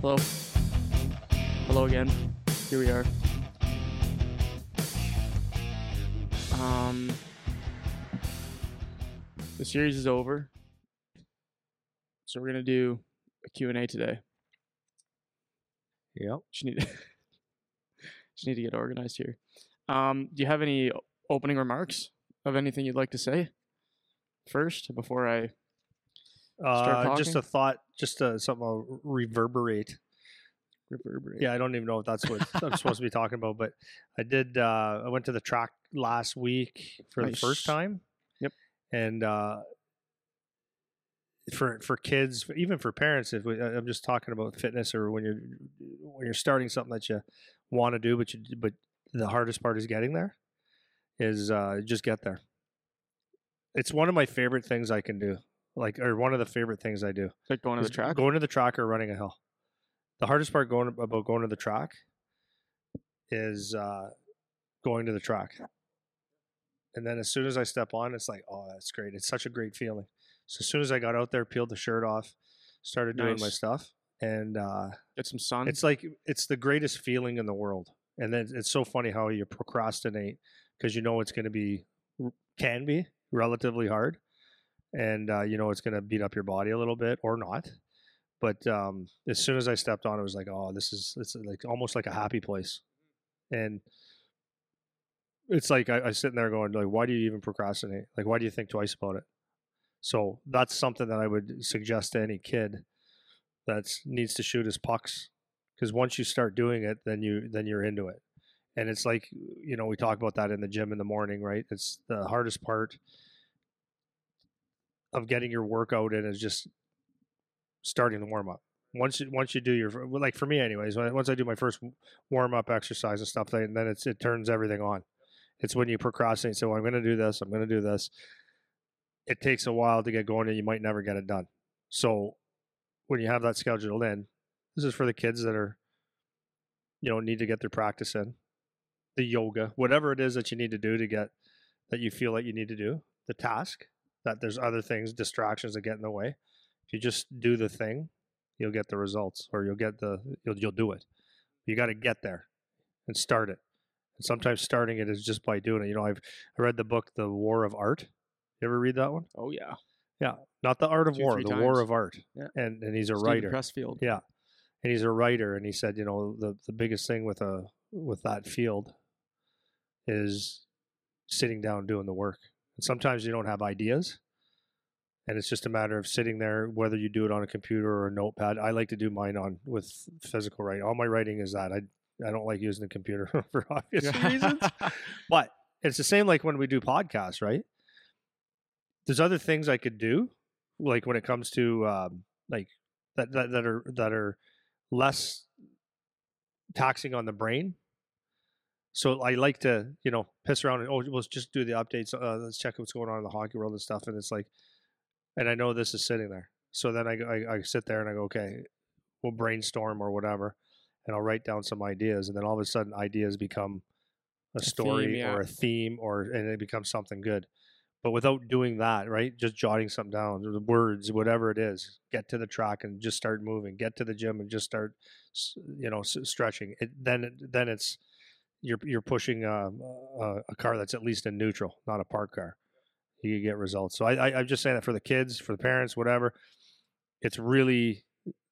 Hello. Hello again. Here we are. The series is over. So we're going to do a Q&A today. Yep. Just need to get organized here. Do you have any opening remarks of anything you'd like to say first before I start talking? Just a thought, something I'll reverberate. Yeah, I don't even know if that's what I'm supposed to be talking about, but I went to the track last week for the first time. Yep. And for kids, even for parents, I'm just talking about fitness, or when you're starting something that you want to do, but the hardest part is getting there. Is just get there. It's one of my favorite things I can do, or one of the favorite things I do. Like going to the track? Going to the track or running a hill. The hardest part about going to the track is going to the track. And then as soon as I step on, it's like, oh, that's great. It's such a great feeling. So as soon as I got out there, peeled the shirt off, started doing my stuff, and get some sun. It's like it's the greatest feeling in the world. And then it's so funny how you procrastinate because you know it's going to can be relatively hard, and you know it's going to beat up your body a little bit or not. But as soon as I stepped on, it was like, oh, it's like almost like a happy place. And it's like I sitting there going, like, why do you even procrastinate? Like, why do you think twice about it? So that's something that I would suggest to any kid that needs to shoot his pucks, because once you start doing it, then you're into it. And it's like, you know, we talk about that in the gym in the morning, right? It's the hardest part of getting your workout in is just starting the warm up. Once you do your, like for me anyways, once I do my first warm up exercise and stuff, then it turns everything on. It's when you procrastinate. So I'm going to do this. I'm going to do this. It takes a while to get going, and you might never get it done. So when you have that scheduled in, this is for the kids that are, you know, need to get their practice in, the yoga, whatever it is that you need to do to get that you feel like you need to do, the task, that there's other things, distractions that get in the way. If you just do the thing, you'll get the results, or you'll do it. You got to get there and start it. And sometimes starting it is just by doing it. You know, I read the book, The War of Art. You ever read that one? Oh yeah. Yeah. Not The Art of War, The War of Art. Yeah. And he's a Stephen writer. Pressfield. Yeah. And he's a writer, and he said, you know, the biggest thing with that field is sitting down doing the work. And sometimes you don't have ideas, and it's just a matter of sitting there, whether you do it on a computer or a notepad. I like to do mine with physical writing. All my writing is that. I don't like using the computer for obvious reasons. But it's the same like when we do podcasts, right? There's other things I could do, like when it comes to like that are less taxing on the brain. So I like to, you know, piss around and let's just do the updates. Let's check what's going on in the hockey world and stuff. And it's like, and I know this is sitting there. So then I sit there and I go, okay, we'll brainstorm or whatever, and I'll write down some ideas. And then all of a sudden ideas become a story or a theme, and it becomes something good. But without doing that, right? Just jotting something down, the words, whatever it is, get to the track and just start moving. Get to the gym and just start, you know, stretching. Then it's you're pushing a car that's at least in neutral, not a parked car. You get results. So I'm just saying that for the kids, for the parents, whatever. It's really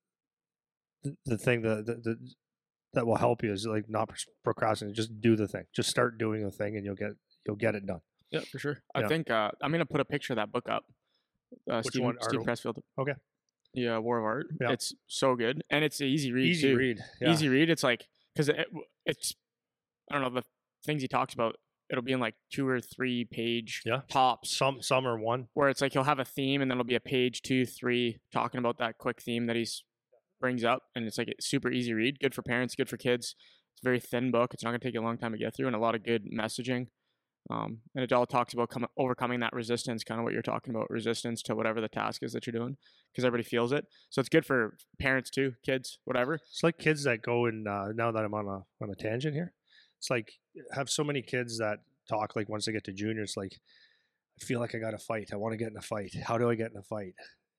the thing that will help you is like not procrastinate. Just do the thing. Just start doing the thing, and you'll get it done. Yeah, for sure. Yeah. I think I'm gonna put a picture of that book up. Which one? Steve Pressfield. Okay. Yeah, War of Art. Yeah. It's so good, and it's an easy read. Easy read. Yeah. Easy read. It's like because it's I don't know the things he talks about. It'll be in like 2 or 3 page tops. Some are one. Where it's like he'll have a theme, and then it'll be a page 2, 3 talking about that quick theme that he's brings up, and it's like a super easy read. Good for parents, good for kids. It's a very thin book. It's not gonna take you a long time to get through, and a lot of good messaging. And it all talks about overcoming that resistance, kind of what you're talking about, resistance to whatever the task is that you're doing, because everybody feels it. So it's good for parents too, kids, whatever. It's like kids that go and now that I'm on a tangent here, it's like have so many kids that talk like once they get to junior, it's like I feel like I got to fight. I want to get in a fight. How do I get in a fight?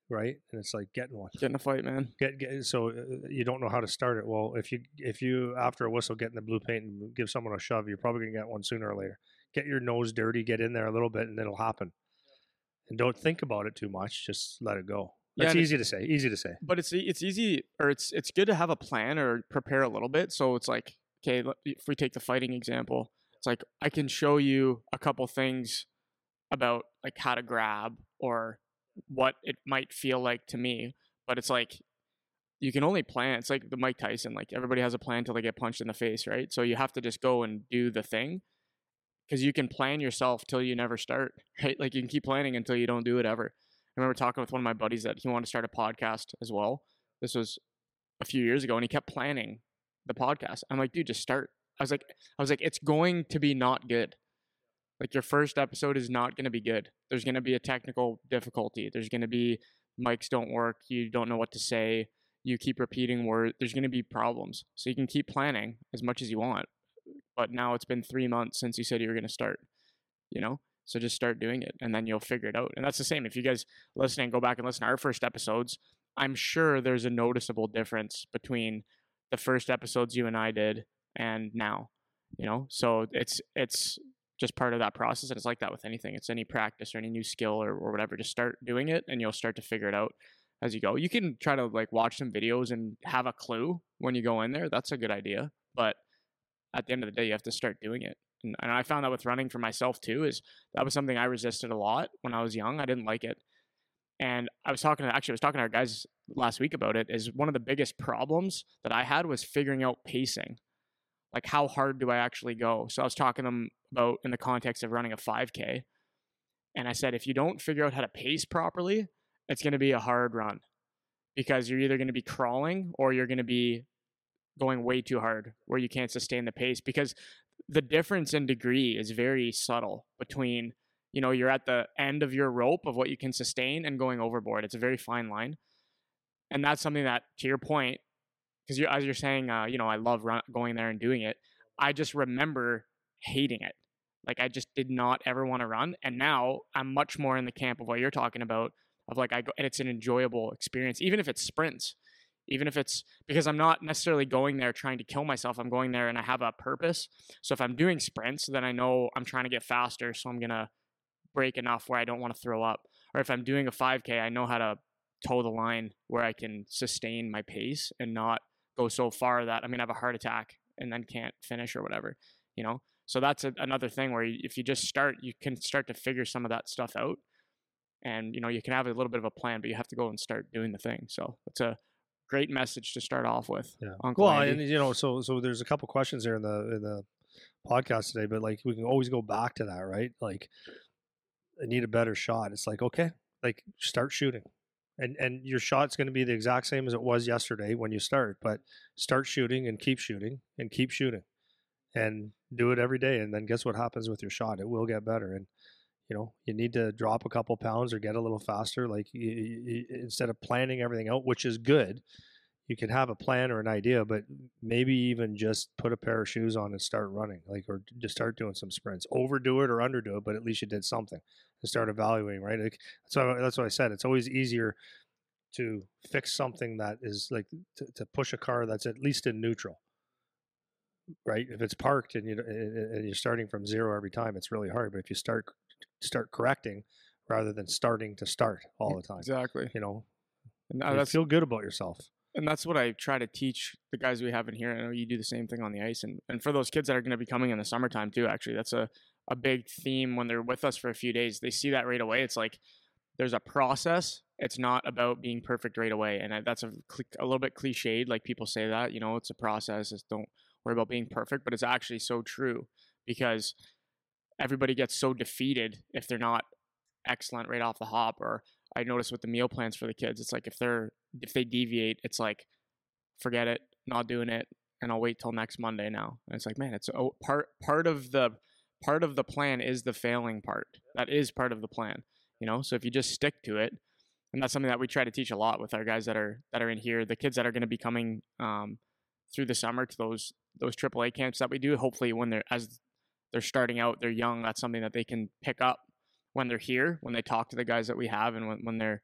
right? And it's like getting one. Get in a fight, man. So you don't know how to start it. Well, if you after a whistle get in the blue paint and give someone a shove, you're probably gonna get one sooner or later. Get your nose dirty, get in there a little bit, and it'll happen. And don't think about it too much. Just let it go. That's easy to say. Easy to say. But it's easy, or it's good to have a plan or prepare a little bit. So it's like, okay, if we take the fighting example, it's like I can show you a couple things about like how to grab or what it might feel like to me. But it's like you can only plan. It's like the Mike Tyson. Like everybody has a plan until they get punched in the face, right? So you have to just go and do the thing. Because you can plan yourself till you never start, right? Like you can keep planning until you don't do it ever. I remember talking with one of my buddies that he wanted to start a podcast as well. This was a few years ago, and he kept planning the podcast. I'm like, dude, just start. I was like, it's going to be not good. Like your first episode is not going to be good. There's going to be a technical difficulty. There's going to be mics don't work. You don't know what to say. You keep repeating words. There's going to be problems. So you can keep planning as much as you want. But now it's been 3 months since you said you were going to start, So just start doing it and then you'll figure it out. And that's the same. If you guys listening, go back and listen to our first episodes, I'm sure there's a noticeable difference between the first episodes you and I did and now, So it's just part of that process. And it's like that with anything. It's any practice or any new skill or whatever. Just start doing it and you'll start to figure it out as you go. You can try to like watch some videos and have a clue when you go in there. That's a good idea. But at the end of the day, you have to start doing it. And I found that with running for myself too, is that was something I resisted a lot when I was young. I didn't like it. And I was talking to our guys last week about it, is one of the biggest problems that I had was figuring out pacing. Like how hard do I actually go? So I was talking to them about in the context of running a 5K. And I said, if you don't figure out how to pace properly, it's going to be a hard run because you're either going to be crawling or you're going to be going way too hard where you can't sustain the pace, because the difference in degree is very subtle between, you're at the end of your rope of what you can sustain and going overboard. It's a very fine line. And that's something that, to your point, because as you're saying, I love going there and doing it. I just remember hating it. Like I just did not ever want to run. And now I'm much more in the camp of what you're talking about, of like I go, and it's an enjoyable experience, even if it's sprints. Even if it's because I'm not necessarily going there trying to kill myself. I'm going there and I have a purpose. So if I'm doing sprints, then I know I'm trying to get faster. So I'm going to break enough where I don't want to throw up. Or if I'm doing a 5K, I know how to toe the line where I can sustain my pace and not go so far that I'm going to have a heart attack and then can't finish or whatever, So that's another thing where if you just start, you can start to figure some of that stuff out. And, you can have a little bit of a plan, but you have to go and start doing the thing. So it's a great message to start off with. Yeah. Uncle Andy. And so there's a couple questions there in the podcast today, but like we can always go back to that, right? Like I need a better shot. It's like, okay, like start shooting. And your shot's going to be the exact same as it was yesterday when you start, but start shooting and keep shooting and keep shooting and do it every day. And then guess what happens with your shot? It will get better. And you need to drop a couple pounds or get a little faster. Like instead of planning everything out, which is good, you can have a plan or an idea, but maybe even just put a pair of shoes on and start running, or just start doing some sprints. Overdo it or underdo it, but at least you did something and start evaluating, right? Like, so that's what I said. It's always easier to fix something that is like to push a car that's at least in neutral, right? If it's parked and you're starting from zero every time, it's really hard. But if you start correcting rather than starting to start all the time. Exactly. And feel good about yourself. And that's what I try to teach the guys we have in here. I know you do the same thing on the ice. And for those kids that are going to be coming in the summertime too, actually, that's a big theme when they're with us for a few days. They see that right away. It's like there's a process. It's not about being perfect right away. And that's a little bit cliched. Like people say that, it's a process. Don't worry about being perfect. But it's actually so true because everybody gets so defeated if they're not excellent right off the hop. Or I notice with the meal plans for the kids, it's like if they deviate, it's like forget it, not doing it, and I'll wait till next Monday now. And it's like, man, it's part of the plan is the failing part. That is part of the plan, So if you just stick to it, and that's something that we try to teach a lot with our guys that are in here, the kids that are going to be coming through the summer to those AAA camps that we do. Hopefully, when they're starting out, they're young. That's something that they can pick up when they're here, when they talk to the guys that we have, and when they're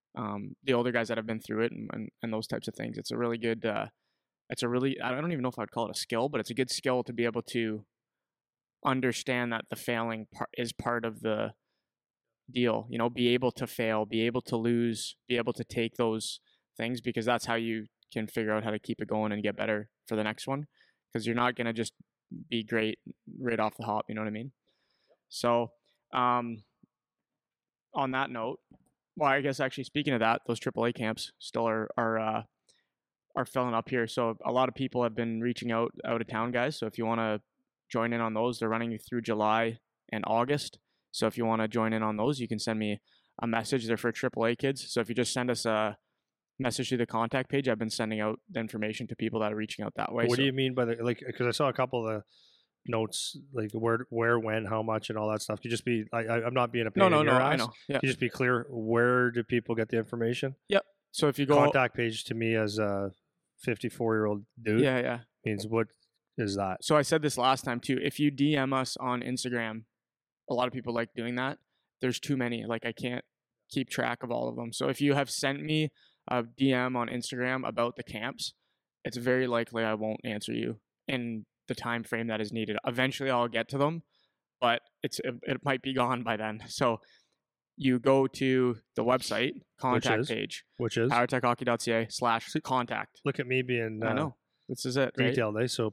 the older guys that have been through it and those types of things. It's a really good. It's a really, I don't even know if I'd call it a skill, but it's a good skill to be able to understand that the failing is part of the deal. Be able to fail, be able to lose, be able to take those things, because that's how you can figure out how to keep it going and get better for the next one. Because you're not gonna just be great right off the hop. You know what I mean? So, on that note, well, I guess actually speaking of that, those AAA camps still are filling up here. So a lot of people have been reaching out of town guys. So if you want to join in on those, they're running through July and August. So if you want to join in on those, you can send me a message. They're for AAA kids. So if you just send us a message through the contact page, I've been sending out the information to people that are reaching out that way. What do you mean by because I saw a couple of the notes, like where, when, how much, and all that stuff. Could you just be, I'm not being a pain in your ass. I know. Yeah. Could you just be clear, where do people get the information? Yep. So if you go contact page to me as a 54-year-old dude. Yeah. Means what is that? So I said this last time too. If you DM us on Instagram, a lot of people like doing that. There's too many. Like I can't keep track of all of them. So if you have sent me a DM on Instagram about the camps, it's very likely I won't answer you in the time frame that is needed. Eventually I'll get to them, but it might be gone by then. So you go to the website contact page, which is powertechhockey.ca/contact. Look at me being I know this is it, detailed, right? So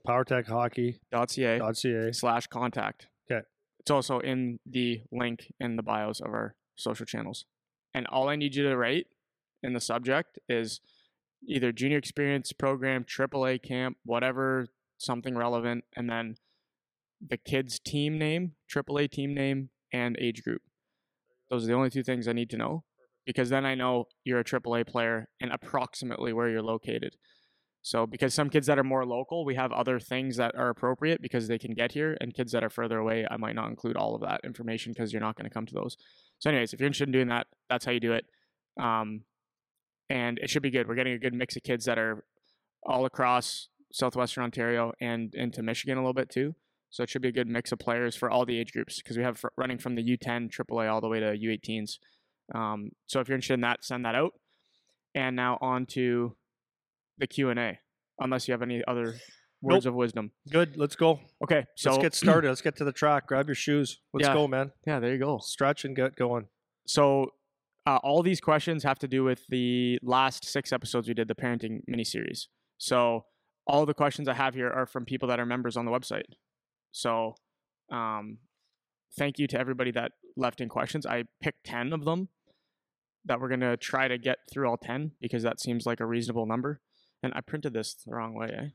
powertechhockey.ca/contact. Okay. It's also in the link in the bios of our social channels. And all I need you to write in the subject is either junior experience program, AAA camp, whatever, something relevant, and then the kid's team name, AAA team name, and age group. Those are the only two things I need to know, because then I know you're a AAA player and approximately where you're located. So because some kids that are more local, we have other things that are appropriate because they can get here, and kids that are further away, I might not include all of that information because you're not going to come to those. So anyways, if you're interested in doing that, that's how you do it. And it should be good. We're getting a good mix of kids that are all across Southwestern Ontario and into Michigan a little bit too. So it should be a good mix of players for all the age groups, because we have running from the U10, AAA, all the way to U18s. So if you're interested in that, send that out. And now on to the Q&A, unless you have any other words of wisdom. Good. Let's go. Okay. So let's get started. Let's get to the track. Grab your shoes. Let's go, man. Yeah, there you go. Stretch and get going. So all these questions have to do with the last 6 episodes we did, the parenting miniseries. So all the questions I have here are from people that are members on the website. So thank you to everybody that left in questions. I picked 10 of them that we're going to try to get through all 10, because that seems like a reasonable number. And I printed this the wrong way,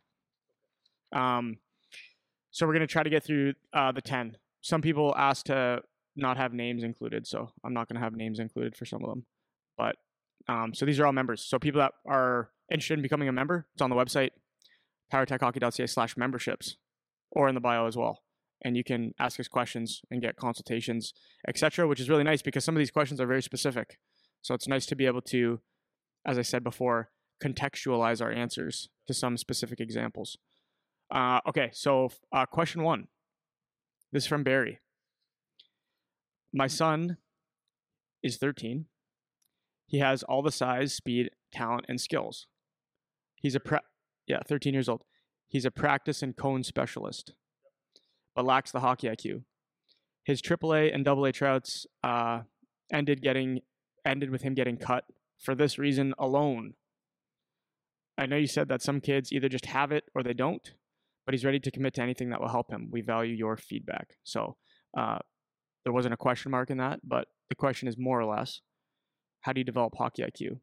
So we're going to try to get through the 10. Some people asked to not have names included, so I'm not going to have names included for some of them. But so these are all members. So people that are interested in becoming a member, it's on the website, powertechhockey.ca/memberships, or in the bio as well. And you can ask us questions and get consultations, etc., which is really nice because some of these questions are very specific. So it's nice to be able to, as I said before, contextualize our answers to some specific examples. Okay, so question 1. This is from Barry. My son is 13. He has all the size, speed, talent, and skills. He's 13 years old. He's a practice and cone specialist, but lacks the hockey IQ. His AAA and AA tryouts ended with him getting cut for this reason alone. I know you said that some kids either just have it or they don't, but he's ready to commit to anything that will help him. We value your feedback. So there wasn't a question mark in that, but the question is more or less, how do you develop hockey IQ?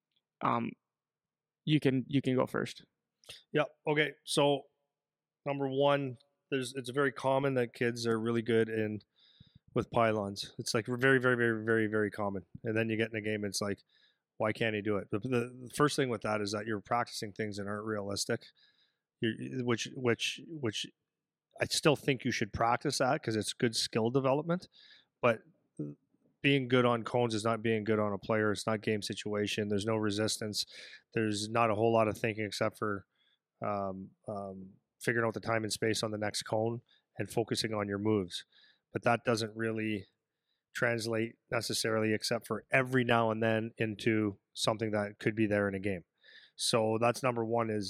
You can go first. Yeah. Okay. So number 1, it's very common that kids are really good with pylons. It's like very, very, very, very, very common. And then you get in a game, it's like, why can't he do it? But the first thing with that is that you're practicing things that aren't realistic. Which I still think you should practice that because it's good skill development. But being good on cones is not being good on a player. It's not game situation. There's no resistance. There's not a whole lot of thinking except for figuring out the time and space on the next cone and focusing on your moves. But that doesn't really translate necessarily, except for every now and then into something that could be there in a game. So that's number one is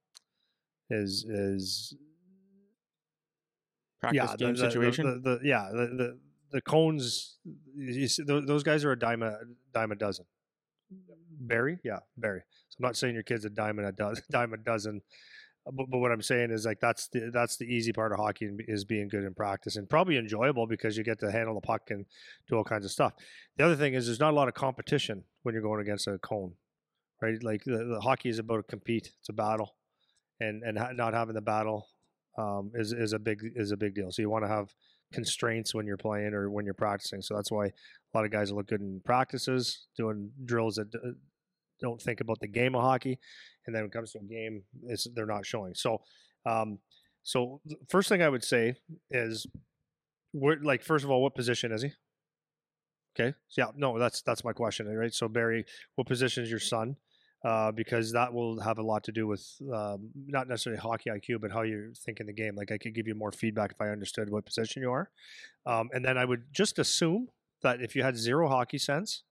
Practice game situation. The cones. You see, those guys are a dime a dozen. Barry, yeah, Barry. So I'm not saying your kid's a dime a dozen, but what I'm saying is like that's the easy part of hockey is being good in practice and probably enjoyable because you get to handle the puck and do all kinds of stuff. The other thing is there's not a lot of competition when you're going against a cone, right? Like the hockey is about to compete; it's a battle, and not having the battle is a big deal. So you want to have constraints when you're playing or when you're practicing. So that's why a lot of guys look good in practices, doing drills that don't think about the game of hockey, and then when it comes to a game, they're not showing. So, so the first thing I would say is, first of all, what position is he? Okay, so yeah, no, that's my question, right? So Barry, what position is your son? Because that will have a lot to do with not necessarily hockey IQ, but how you think in the game. Like I could give you more feedback if I understood what position you are. And then I would just assume that if you had zero hockey sense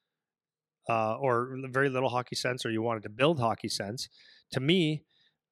or very little hockey sense, or you wanted to build hockey sense, to me,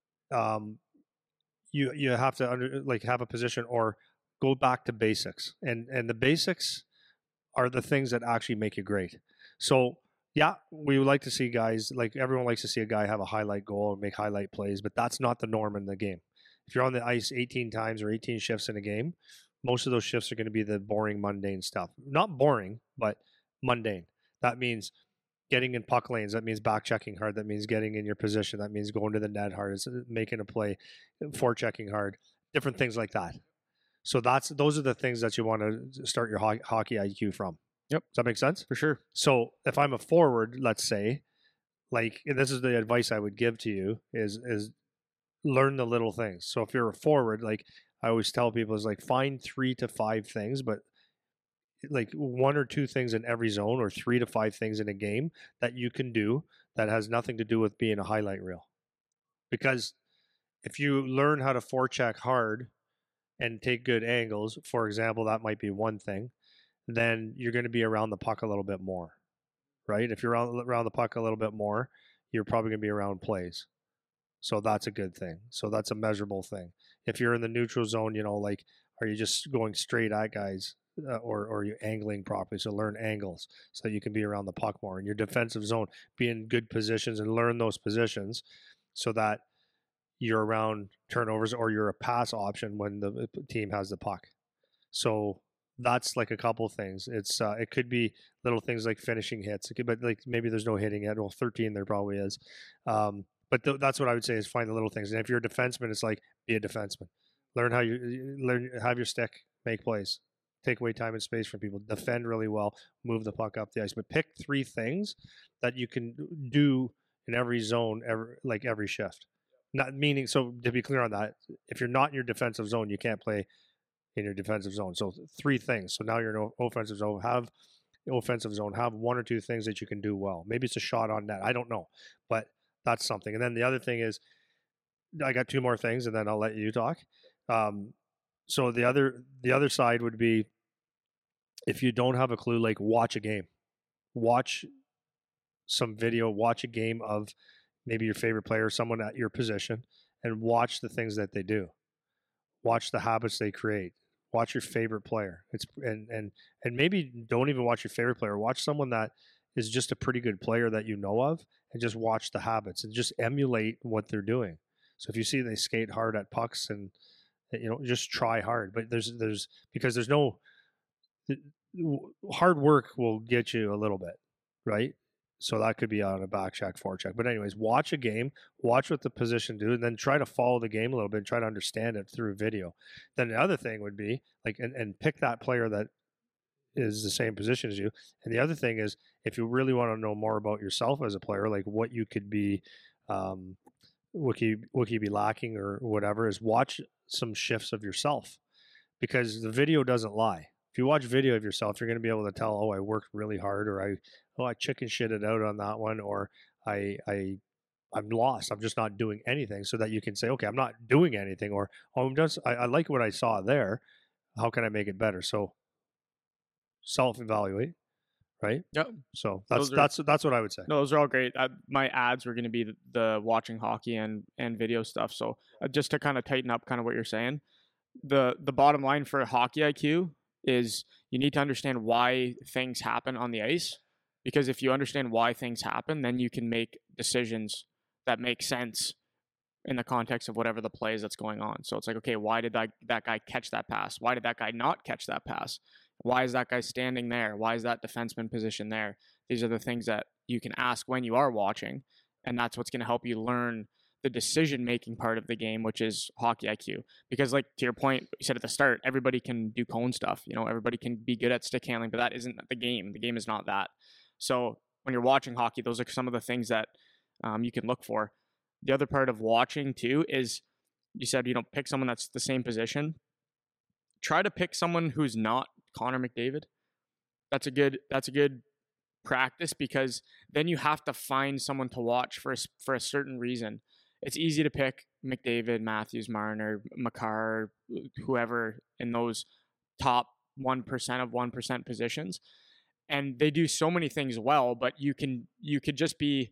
you have to have a position or go back to basics. And the basics are the things that actually make you great. So yeah, we would like to see guys, like everyone likes to see a guy have a highlight goal or make highlight plays, but that's not the norm in the game. If you're on the ice 18 times or 18 shifts in a game, most of those shifts are going to be the boring, mundane stuff. Not boring, but mundane. That means getting in puck lanes. That means back checking hard. That means getting in your position. That means going to the net hard. It's making a play, forechecking hard, different things like that. So those are the things that you want to start your hockey IQ from. Yep. Does that make sense? For sure. So if I'm a forward, let's say, and this is the advice I would give to you is learn the little things. So if you're a forward, like I always tell people is like find 3 to 5 things, but like 1 or 2 things in every zone or 3 to 5 things in a game that you can do that has nothing to do with being a highlight reel. Because if you learn how to forecheck hard and take good angles, for example, that might be one thing, then you're going to be around the puck a little bit more, right? If you're around the puck a little bit more, you're probably going to be around plays. So that's a good thing. So that's a measurable thing. If you're in the neutral zone, are you just going straight at guys or are you angling properly? So learn angles so that you can be around the puck more. In your defensive zone, be in good positions and learn those positions so that you're around turnovers or you're a pass option when the team has the puck. So that's like a couple things. It's it could be little things like finishing hits. But like maybe there's no hitting yet. Well, 13 there probably is. But that's what I would say is find the little things. And if you're a defenseman, it's like be a defenseman. Learn how have your stick, make plays, take away time and space from people, defend really well, move the puck up the ice. But pick 3 things that you can do in every zone, every shift. Not meaning, so to be clear on that, if you're not in your defensive zone, you can't play in your defensive zone. So 3 things. So now you're in offensive zone. Have 1 or 2 things that you can do well. Maybe it's a shot on net. I don't know, but that's something. And then the other thing is, I got 2 more things, and then I'll let you talk. So the other side would be, if you don't have a clue, like watch a game, watch some video, watch a game of maybe your favorite player, someone at your position, and watch the things that they do. Watch the habits they create. Watch your favorite player. And maybe don't even watch your favorite player. Watch someone that is just a pretty good player that you know of, and just watch the habits and just emulate what they're doing. So if you see they skate hard at pucks and just try hard. But because there's no hard work will get you a little bit, right? So that could be on a back check, forecheck. But anyways, watch a game, watch what the position do, and then try to follow the game a little bit and try to understand it through video. Then the other thing would be and pick that player that is the same position as you. And the other thing is, if you really want to know more about yourself as a player, like what you could be, what you be lacking or whatever, is watch some shifts of yourself, because the video doesn't lie. If you watch video of yourself, you're going to be able to tell, oh, I worked really hard, or I chicken shitted out on that one, or I'm lost. I'm just not doing anything, so that you can say, okay, I'm not doing anything, or I like what I saw there. How can I make it better? So self-evaluate, right? Yep. So Those are- that's what I would say. No, those are all great. My ads were going to be the watching hockey and video stuff. So just to kind of tighten up kind of what you're saying, the bottom line for hockey IQ is you need to understand why things happen on the ice, because if you understand why things happen, then you can make decisions that make sense in the context of whatever the play is that's going on. So it's like, okay, why did that guy catch that pass? Why did that guy not catch that pass? Why is that guy standing there? Why is that defenseman positioned there? These are the things that you can ask when you are watching, and that's what's going to help you learn the decision-making part of the game, which is hockey IQ. Because, like, to your point, you said at the start, everybody can do cone stuff. You know, everybody can be good at stick handling, but that isn't the game. The game is not that. So when you're watching hockey, those are some of the things that you can look for. The other part of watching, too, is you said, pick someone that's the same position. Try to pick someone who's not Connor McDavid. That's a good practice, because then you have to find someone to watch for a certain reason. It's easy to pick McDavid, Matthews, Marner, Makar, whoever in those top 1% of 1% positions, and they do so many things well, but you could just be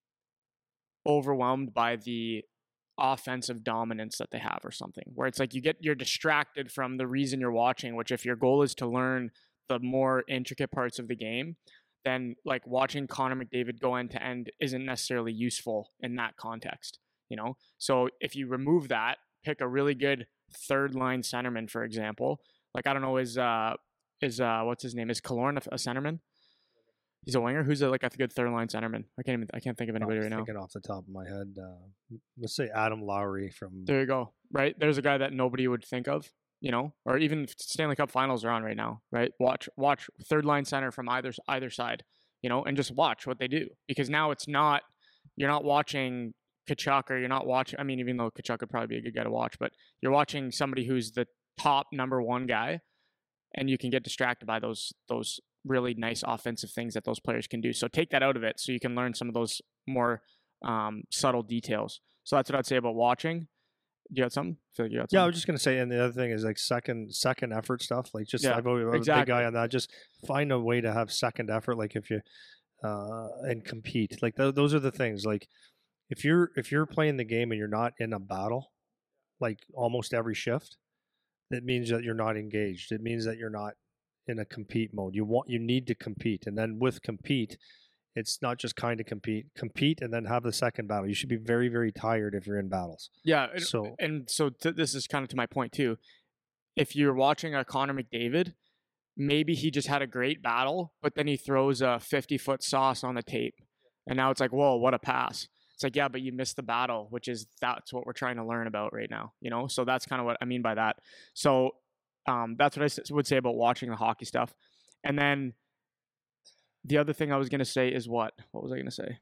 overwhelmed by the offensive dominance that they have or something, where it's like you're distracted from the reason you're watching, which if your goal is to learn the more intricate parts of the game, then like watching Connor McDavid go end to end isn't necessarily useful in that context, So if you remove that, pick a really good third line centerman, for example. Like, I don't know, is what's his name? Is Killorn a centerman? He's a winger. Who's a good third line centerman? I can't think of anybody right now. Thinking off the top of my head, let's say Adam Lowry from. There you go. Right, there's a guy that nobody would think of, or even Stanley Cup Finals are on right now. Right, watch third line center from either side, and just watch what they do, because now you're not watching Tkachuk, or you're not watching. I mean, even though Tkachuk would probably be a good guy to watch, but you're watching somebody who's the top number one guy, and you can get distracted by those really nice offensive things that those players can do. So take that out of it so you can learn some of those more subtle details. So that's what I'd say about watching. Do you got something? I feel like you got something. Yeah, I was just going to say, and the other thing is like second effort stuff. Like I'm a big guy on that. Just find a way to have second effort. Like if you and compete. Like those are the things. Like if you're playing the game and you're not in a battle, like almost every shift, it means that you're not engaged. It means that you're not in a compete mode. You need to compete, and then with compete, it's not just kind of compete and then have the second battle. You should be very, very tired if you're in battles. Yeah. This is kind of to my point too. If you're watching a Connor McDavid, maybe he just had a great battle, but then he throws a 50-foot sauce on the tape, and now it's like, whoa, what a pass. It's like, yeah, but you missed the battle, that's what we're trying to learn about right now, So that's kind of what I mean by that. So that's what I would say about watching the hockey stuff. And then the other thing I was going to say is what was I going to say?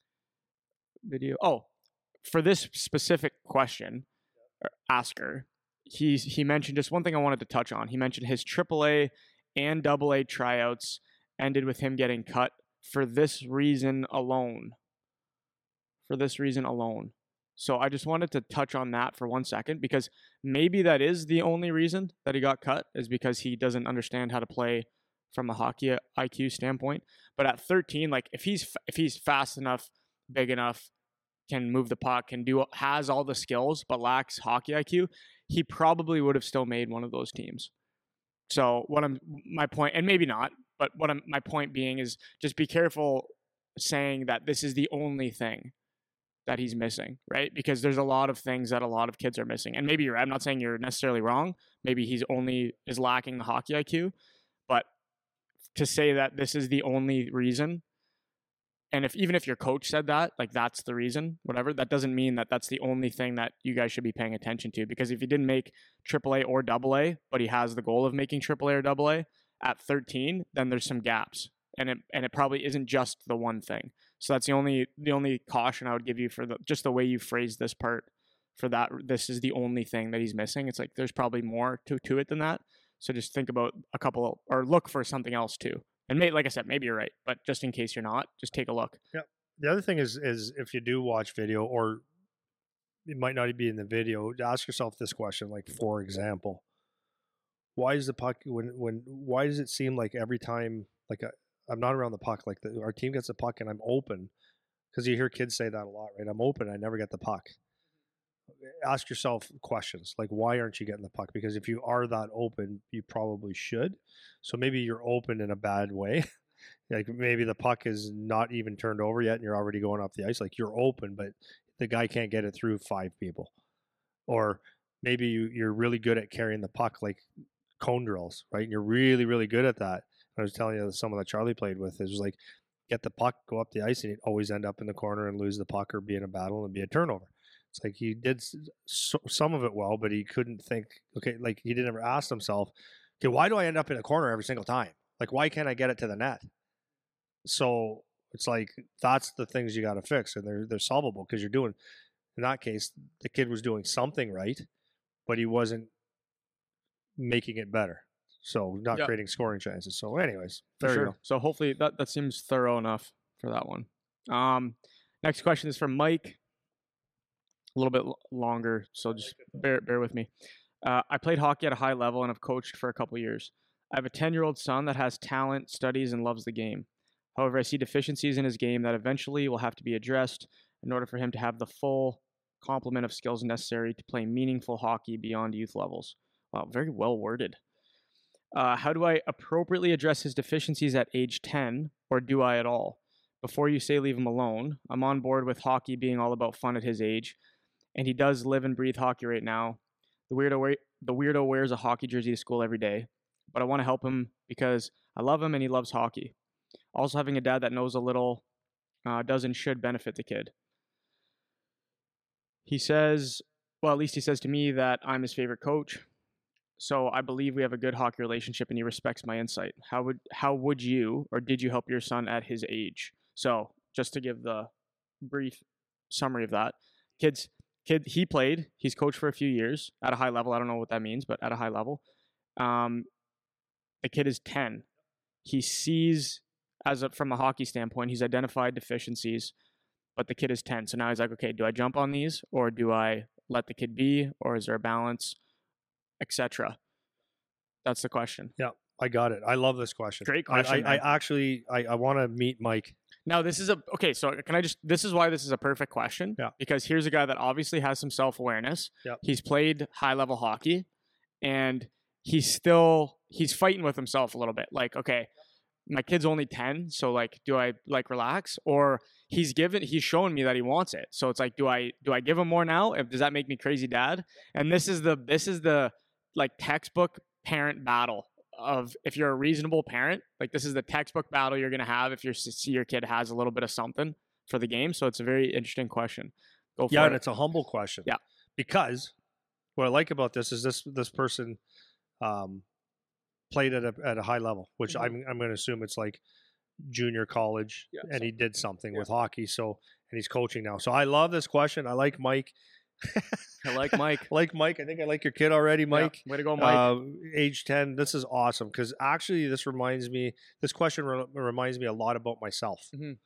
Video. Oh, for this specific question, asker, he mentioned just one thing I wanted to touch on. He mentioned his AAA and AA tryouts ended with him getting cut for this reason alone. So I just wanted to touch on that for 1 second, because maybe that is the only reason that he got cut, is because he doesn't understand how to play from a hockey IQ standpoint. But at 13, like if he's fast enough, big enough, can move the puck, has all the skills, but lacks hockey IQ, he probably would have still made one of those teams. So my point, and maybe not, but my point being is just be careful saying that this is the only thing that he's missing, right? Because there's a lot of things that a lot of kids are missing. And maybe I'm not saying you're necessarily wrong. Maybe he's only is lacking the hockey IQ, but to say that this is the only reason, and even if your coach said that, like that's the reason, whatever, that doesn't mean that that's the only thing that you guys should be paying attention to. Because if he didn't make AAA or AA, but he has the goal of making AAA or AA at 13, then there's some gaps. And it probably isn't just the one thing. So that's the only caution I would give you for just the way you phrase this part, for that this is the only thing that he's missing. It's like there's probably more to it than that. So just think about a couple, or look for something else too. And like I said, maybe you're right, but just in case you're not, just take a look. Yeah. The other thing is if you do watch video, or it might not be in the video, ask yourself this question, like, for example, why is the puck why does it seem like every time like I'm not around the puck, like our team gets the puck and I'm open, because you hear kids say that a lot, right? I'm open, I never get the puck. Ask yourself questions like, why aren't you getting the puck? Because if you are that open, you probably should. So maybe you're open in a bad way. Like maybe the puck is not even turned over yet and you're already going off the ice. Like you're open, but the guy can't get it through 5 people. Or maybe you're really good at carrying the puck, like cone drills, right? And you're really, really good at that. I was telling you someone that Charlie played with, it was like, get the puck, go up the ice, and he'd always end up in the corner and lose the puck or be in a battle and be a turnover. It's like he did some of it well, but he couldn't think, okay, like he didn't ever ask himself, okay, why do I end up in a corner every single time? Like, why can't I get it to the net? So it's like, that's the things you got to fix, and they're solvable, because you're doing, in that case, the kid was doing something right, but he wasn't making it better. So not creating scoring chances. So anyways, there you go. So hopefully that seems thorough enough for that one. Next question is from Mike. A little bit longer, so just bear with me. I played hockey at a high level and have coached for a couple years. I have a 10-year-old son that has talent, studies, and loves the game. However, I see deficiencies in his game that eventually will have to be addressed in order for him to have the full complement of skills necessary to play meaningful hockey beyond youth levels. Wow, very well worded. How do I appropriately address his deficiencies at age 10, or do I at all? Before you say leave him alone, I'm on board with hockey being all about fun at his age, and he does live and breathe hockey right now. The weirdo wears a hockey jersey to school every day, but I want to help him because I love him and he loves hockey. Also, having a dad that knows a little does and should benefit the kid. He says, well, at least he says to me that I'm his favorite coach. So I believe we have a good hockey relationship and he respects my insight. How would you, or did you help your son at his age? So just to give the brief summary of that, he played, he's coached for a few years at a high level. I don't know what that means, but at a high level. The kid is 10. He sees, from a hockey standpoint, he's identified deficiencies, but the kid is 10. So now he's like, okay, do I jump on these, or do I let the kid be, or is there a balance, etc.? That's the question. Yeah, I got it. I love this question. Great question. I want to meet Mike. Now this is so this is why this is a perfect question. Yeah. Because here's a guy that obviously has some self-awareness. Yeah. He's played high-level hockey, and he's fighting with himself a little bit. Like, okay, my kid's only 10, so like, do I like relax? Or he's showing me that he wants it. So it's like, do I give him more now? Does that make me crazy dad? And this is the like textbook parent battle of, if you're a reasonable parent, like this is the textbook battle you're going to have if you see your kid has a little bit of something for the game. So it's a very interesting question. Go for it. Yeah, and it's a humble question. Yeah. Because what I like about this is this person played at a high level, which I'm going to assume it's like junior college, and he did something with hockey. So, and he's coaching now. So I love this question. I like Mike. I like Mike. I think I like your kid already, Mike. Yeah, way to go, Mike. Age 10. This is awesome, because actually this question reminds me a lot about myself.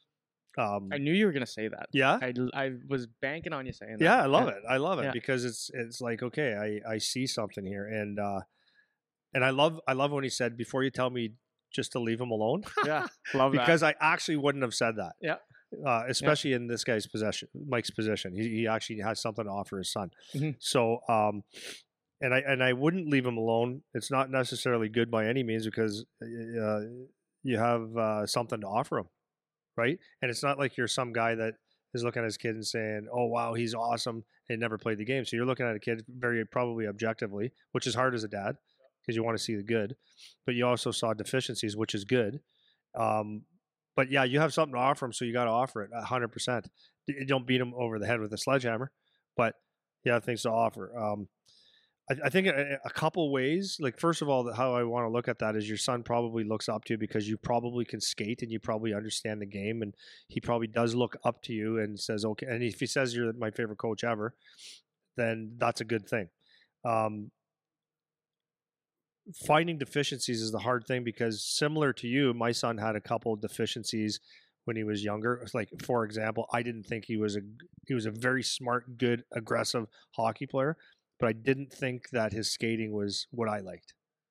I knew you were going to say that. Yeah. I was banking on you saying that. Yeah, I love it. I love it because it's like, okay, I see something here. And I love when he said, before you tell me just to leave him alone. Yeah. Love that. Because I actually wouldn't have said that. Yeah. Especially in this guy's Mike's position. He actually has something to offer his son. Mm-hmm. So, and I wouldn't leave him alone. It's not necessarily good by any means, because you have something to offer him, right? And it's not like you're some guy that is looking at his kid and saying, "Oh wow, he's awesome," and never played the game. So you're looking at a kid very probably objectively, which is hard as a dad, because you want to see the good, but you also saw deficiencies, which is good. But yeah, you have something to offer him, so you got to offer it 100%. Don't beat him over the head with a sledgehammer, but you have things to offer. I think a couple ways. Like, first of all, how I want to look at that is your son probably looks up to you because you probably can skate and you probably understand the game, and he probably does look up to you and says, okay. And if he says you're my favorite coach ever, then that's a good thing. Finding deficiencies is the hard thing, because similar to you, my son had a couple of deficiencies when he was younger. Like, for example, I didn't think he was a very smart, good, aggressive hockey player, but I didn't think that his skating was what I liked.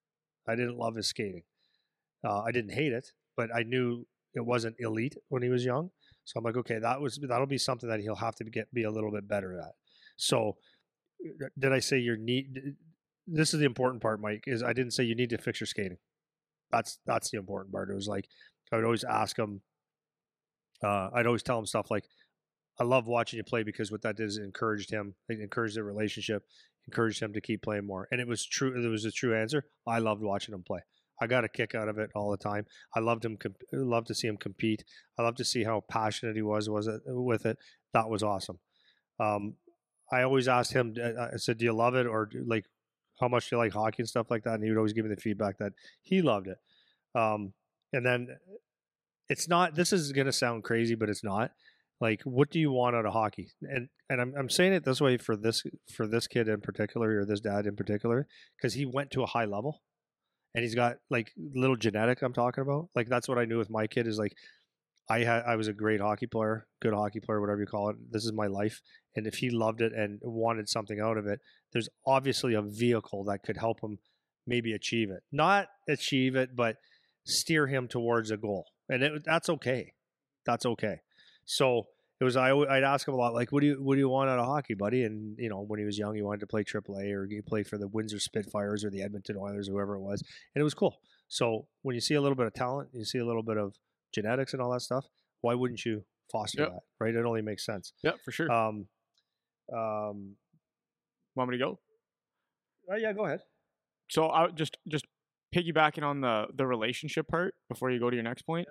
I didn't love his skating. I didn't hate it, but I knew it wasn't elite when he was young. So I'm like, okay, that'll be something that he'll have to be a little bit better at. So did I say this is the important part, Mike, is I didn't say you need to fix your skating. That's the important part. It was like, I would always ask him, I'd always tell him stuff like, I love watching you play because what that did is it encouraged him, it encouraged the relationship, encouraged him to keep playing more. And it was true. It was a true answer. I loved watching him play. I got a kick out of it all the time. I loved to see him compete. I loved to see how passionate he was with it. That was awesome. I always asked him, I said, do you love it? Or like, how much do you like hockey and stuff like that? And he would always give me the feedback that he loved it. And then it's not, this is going to sound crazy, but it's not. Like, what do you want out of hockey? And I'm saying it this way for this kid in particular, or this dad in particular, because he went to a high level and he's got like little genetic I'm talking about. Like, that's what I knew with my kid is like, I was a great hockey player, good hockey player, whatever you call it. This is my life. And if he loved it and wanted something out of it, there's obviously a vehicle that could help him maybe achieve it. Not achieve it, but steer him towards a goal. And that's okay. That's okay. So it was, I'd ask him a lot, like, what do you want out of hockey, buddy? And, you know, when he was young, he wanted to play AAA or he played for the Windsor Spitfires or the Edmonton Oilers, or whoever it was. And it was cool. So when you see a little bit of talent, you see a little bit of genetics and all that stuff, why wouldn't you foster that? Right. It only makes sense. Yeah, for sure. Want me to go? Yeah, go ahead. So I just piggybacking on the relationship part before you go to your next point.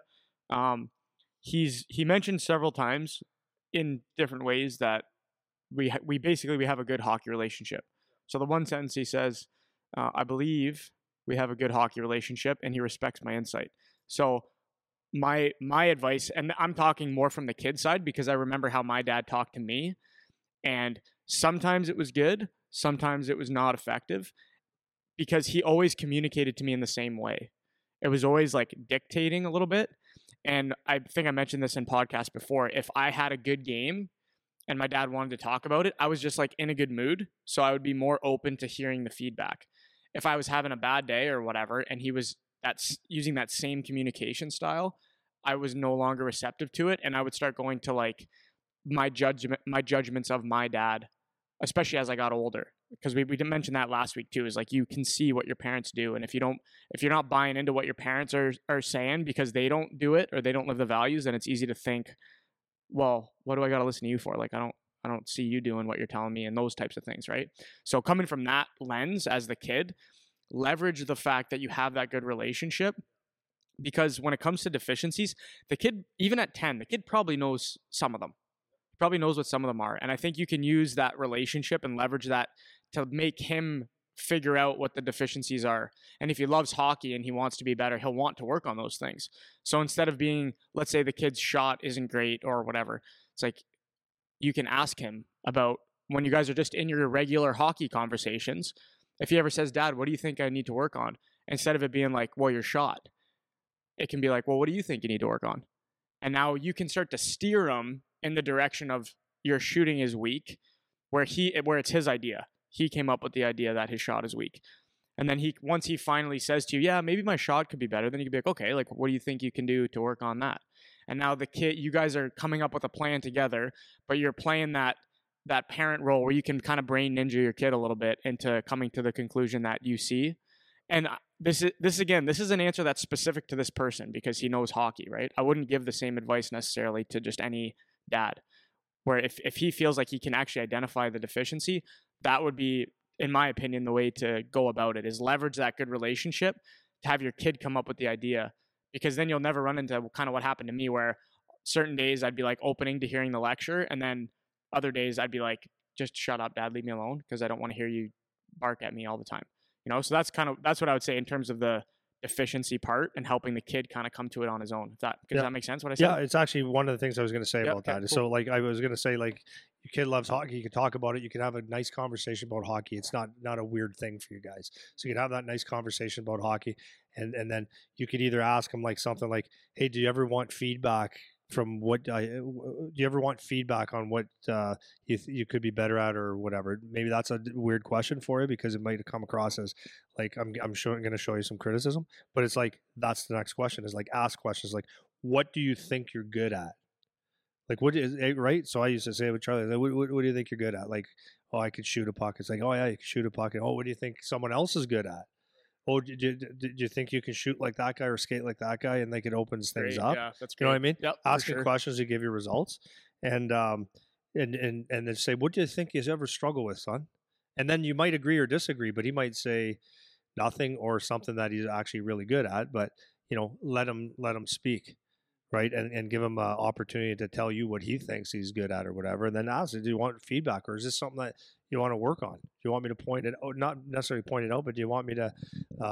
He mentioned several times in different ways that we basically have a good hockey relationship. So the one sentence he says, I believe we have a good hockey relationship and he respects my insight. So my advice, and I'm talking more from the kid side because I remember how my dad talked to me, and sometimes it was good, sometimes it was not effective, because he always communicated to me in the same way. It was always like dictating a little bit. And I think I mentioned this in podcasts before. If I had a good game and my dad wanted to talk about it, I was just like in a good mood. So I would be more open to hearing the feedback. If I was having a bad day or whatever, and he was using that same communication style, I was no longer receptive to it. And I would start going to like my judgments of my dad, especially as I got older. Because we didn't mention that last week too, is like you can see what your parents do. And if you're not buying into what your parents are saying because they don't do it or they don't live the values, then it's easy to think, well, what do I got to listen to you for? Like, I don't see you doing what you're telling me and those types of things, right? So coming from that lens as the kid, leverage the fact that you have that good relationship, because when it comes to deficiencies, the kid, even at 10, the kid probably knows some of them. Probably knows what some of them are. And I think you can use that relationship and leverage that to make him figure out what the deficiencies are. And if he loves hockey and he wants to be better, he'll want to work on those things. So instead of being, let's say the kid's shot isn't great or whatever, it's like you can ask him about when you guys are just in your regular hockey conversations. If he ever says, Dad, what do you think I need to work on? Instead of it being like, well, your shot, it can be like, well, what do you think you need to work on? And now you can start to steer him in the direction of your shooting is weak, where it's his idea. He came up with the idea that his shot is weak. And then once he finally says to you, yeah, maybe my shot could be better, then you can be like, okay, like, what do you think you can do to work on that? And now the kid, you guys are coming up with a plan together, but you're playing that parent role where you can kind of brain ninja your kid a little bit into coming to the conclusion that you see. And this is an answer that's specific to this person because he knows hockey, right? I wouldn't give the same advice necessarily to just any dad, where if he feels like he can actually identify the deficiency, that would be, in my opinion, the way to go about it, is leverage that good relationship to have your kid come up with the idea, because then you'll never run into kind of what happened to me, where certain days I'd be like opening to hearing the lecture, and then other days I'd be like, just shut up, Dad, leave me alone, because I don't want to hear you bark at me all the time. You know, so that's what I would say in terms of the deficiency part and helping the kid kind of come to it on his own. Does that make sense what I said? Yeah, it's actually one of the things I was going to say about that. Cool. So like I was going to say, like, your kid loves hockey, you can talk about it, you can have a nice conversation about hockey. It's not a weird thing for you guys. So you can have that nice conversation about hockey, and then you could either ask them like something like, hey, do you ever want feedback from what do you ever want feedback on what you could be better at or whatever? Maybe that's a weird question for you because it might come across as like I'm going to show you some criticism, but it's like that's the next question is like ask questions like what do you think you're good at? Like what is right? So I used to say with Charlie, like, what do you think you're good at? Like, oh, I could shoot a puck. It's like, oh yeah, you can shoot a puck. And, oh, what do you think someone else is good at? Oh, do you think you can shoot like that guy or skate like that guy? And like it opens things up. Yeah, that's great. You know what I mean? Yep, asking questions to give you results, and then say, what do you think you ever struggle with, son? And then you might agree or disagree, but he might say nothing or something that he's actually really good at. But let him speak, right? And give him an opportunity to tell you what he thinks he's good at or whatever. And then ask, do you want feedback or is this something that you want to work on? Do you want me to point it out? Not necessarily point it out, but do you want me to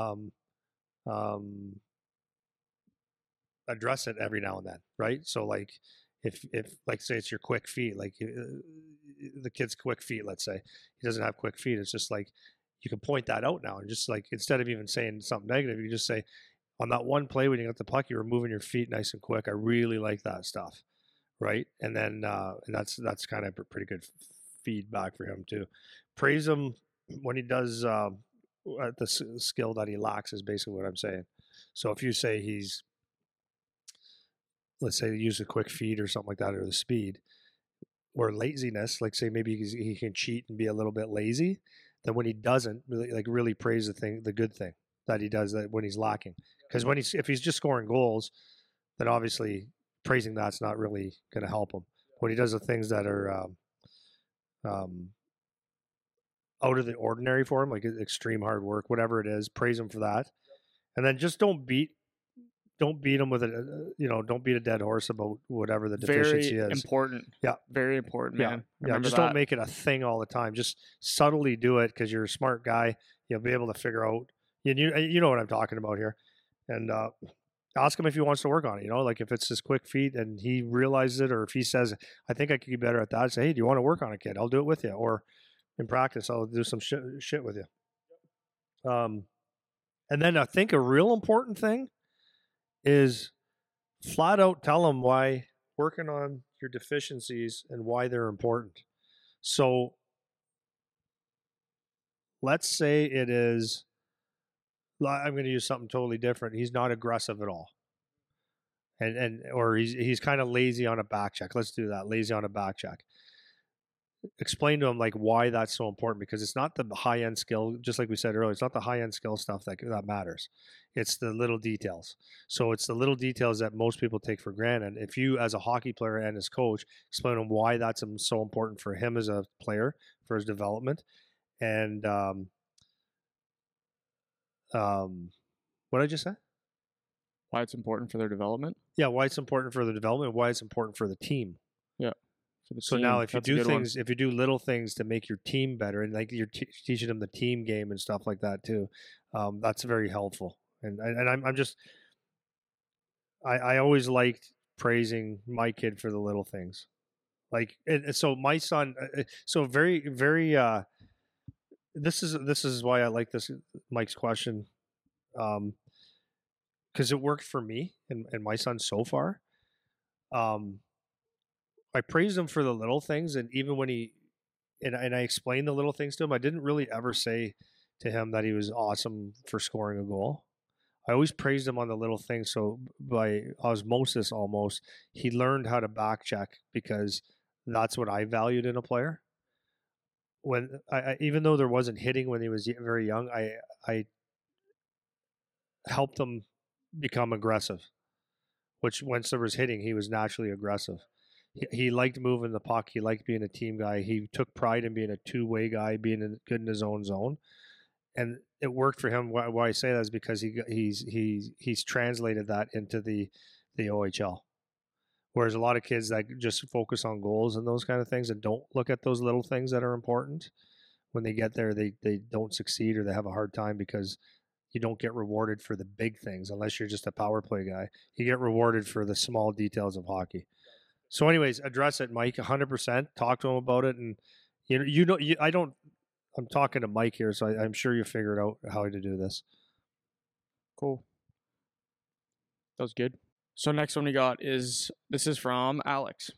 address it every now and then, right? So like if like say it's your quick feet, like the kid's quick feet, let's say he doesn't have quick feet, it's just like you can point that out now and just like instead of even saying something negative, you just say on that one play when you got the puck, you're moving your feet nice and quick. I really like that stuff, right? And then and that's kind of pretty good feedback for him too. Praise him when he does at the skill that he lacks is basically what I'm saying. So if you say he's, let's say, use a quick feed or something like that, or the speed, or laziness, like say maybe he can cheat and be a little bit lazy, then when he doesn't, really praise the good thing that he does that when he's lacking. Because if he's just scoring goals, then obviously praising that's not really going to help him. When he does the things that are out of the ordinary for him, like extreme hard work, whatever it is, praise him for that, and then just don't beat him with don't beat a dead horse about whatever the deficiency is. Very important. Yeah, very important, man. Yeah, just don't make it a thing all the time. Just subtly do it because you're a smart guy. You'll be able to figure out. You know what I'm talking about here, and ask him if he wants to work on it. Like if it's his quick feet and he realizes it, or if he says, "I think I could be better at that," say, "Hey, do you want to work on it, kid? I'll do it with you." Or in practice, I'll do some shit with you. And then I think a real important thing is flat out tell them why working on your deficiencies and why they're important. So let's say it is, I'm going to use something totally different. He's not aggressive at all. Or he's kind of lazy on a back check. Let's do that. Lazy on a back check. Explain to him like why that's so important, because it's not the high end skill, just like we said earlier, it's not the high end skill stuff that matters. It's the little details. So it's the little details that most people take for granted. If you, as a hockey player and as coach, explain to him why that's so important for him as a player, for his development, and what did I just say? Why it's important for their development? Yeah, why it's important for the development, why it's important for the team. Yeah. So team, now if you do things, if you do little things to make your team better, and like you're teaching them the team game and stuff like that too, that's very helpful. And I'm just, I always liked praising my kid for the little things. Like, so my son, so very, very, this is why I like this Mike's question, because it worked for me and my son so far. I praised him for the little things, and even when I explained the little things to him, I didn't really ever say to him that he was awesome for scoring a goal. I always praised him on the little things, so by osmosis almost, he learned how to back check because that's what I valued in a player. When I even though there wasn't hitting when he was very young, I helped him become aggressive, which once there was hitting, he was naturally aggressive. He liked moving the puck. He liked being a team guy. He took pride in being a two-way guy, being good in his own zone, and it worked for him. Why I say that is because he's translated that into the OHL. Whereas a lot of kids that just focus on goals and those kind of things and don't look at those little things that are important, when they get there, they don't succeed or they have a hard time because you don't get rewarded for the big things unless you're just a power play guy. You get rewarded for the small details of hockey. So anyways, address it, Mike, 100%. Talk to him about it. And, I'm talking to Mike here, so I'm sure you figured out how to do this. Cool. That was good. So next one we got this is from Alex.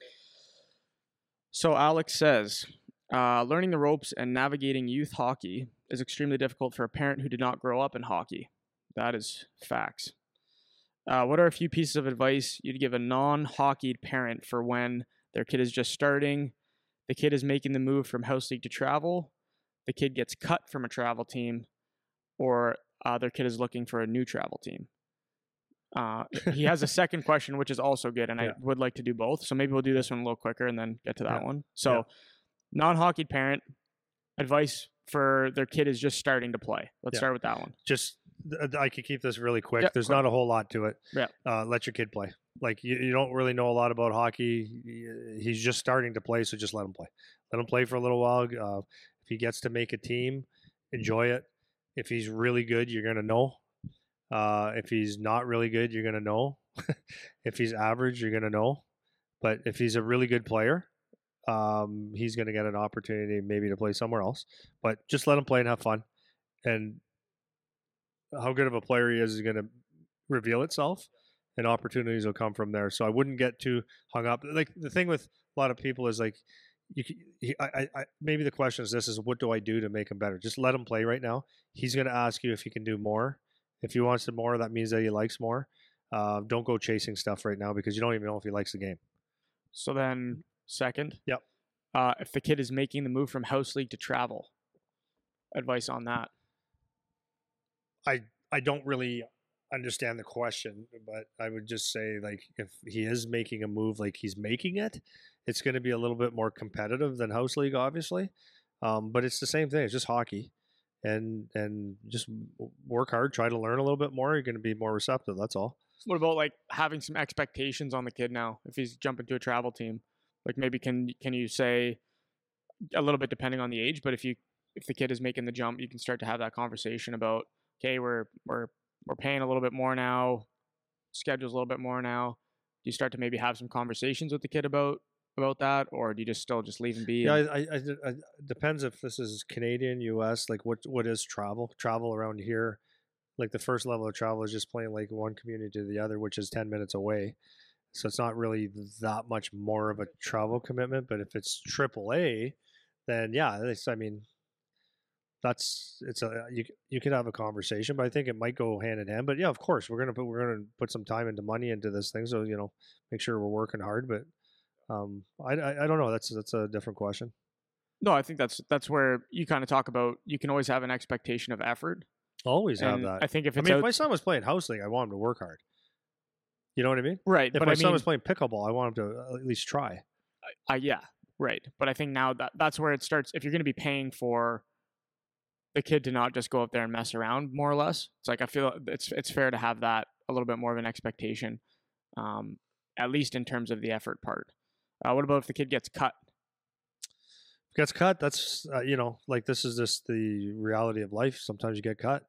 So Alex says, learning the ropes and navigating youth hockey is extremely difficult for a parent who did not grow up in hockey. That is facts. What are a few pieces of advice you'd give a non-hockeyed parent for when their kid is just starting, the kid is making the move from house league to travel, the kid gets cut from a travel team, or their kid is looking for a new travel team? He has a second question, which is also good, and I would like to do both. So maybe we'll do this one a little quicker and then get to that one. So non-hockey parent, advice for their kid is just starting to play. Let's start with that one. Just, I could keep this really quick. There's not a whole lot to it. Let your kid play. Like you don't really know a lot about hockey. He's just starting to play, so just let him play. Let him play for a little while. If he gets to make a team, enjoy it. If he's really good, you're going to know. If he's not really good, you're going to know. If he's average, you're going to know. But if he's a really good player, he's going to get an opportunity maybe to play somewhere else. But just let him play and have fun. And how good of a player he is going to reveal itself, and opportunities will come from there. So I wouldn't get too hung up. Like the thing with a lot of people is like, maybe the question is this: is what do I do to make him better? Just let him play right now. He's going to ask you if he can do more. If he wants to more, that means that he likes more. Don't go chasing stuff right now because you don't even know if he likes the game. So then, second, if the kid is making the move from house league to travel, advice on that? I don't really understand the question, but I would just say, like, if he is making a move, like he's making it, it's going to be a little bit more competitive than house league, obviously. But it's the same thing. It's just hockey. And just work hard, try to learn a little bit more. You're going to be more receptive. That's all. What about like having some expectations on the kid now? If he's jumping to a travel team, like maybe can you say a little bit depending on the age, but if the kid is making the jump, you can start to have that conversation about, okay, we're paying a little bit more now, schedule's a little bit more now. Do you start to maybe have some conversations with the kid about that, or do you just leave him be? Yeah, I depends if this is Canadian, US, like what is travel around here. Like the first level of travel is just playing like one community to the other, which is 10 minutes away, so it's not really that much more of a travel commitment. But if it's AAA, then you could have a conversation, but I think it might go hand in hand. But yeah, of course we're gonna put some time into money into this thing, so make sure we're working hard. But I don't know. That's a different question. No, I think that's where you kind of talk about you can always have an expectation of effort. Always have that. I think if my son was playing house league, I want him to work hard. You know what I mean? Right. If my son was playing pickleball, I want him to at least try. Yeah, right. But I think now that's where it starts. If you're going to be paying for the kid to not just go up there and mess around, more or less, it's like I feel it's fair to have that a little bit more of an expectation, at least in terms of the effort part. What about if the kid gets cut? That's like this is just the reality of life. Sometimes you get cut.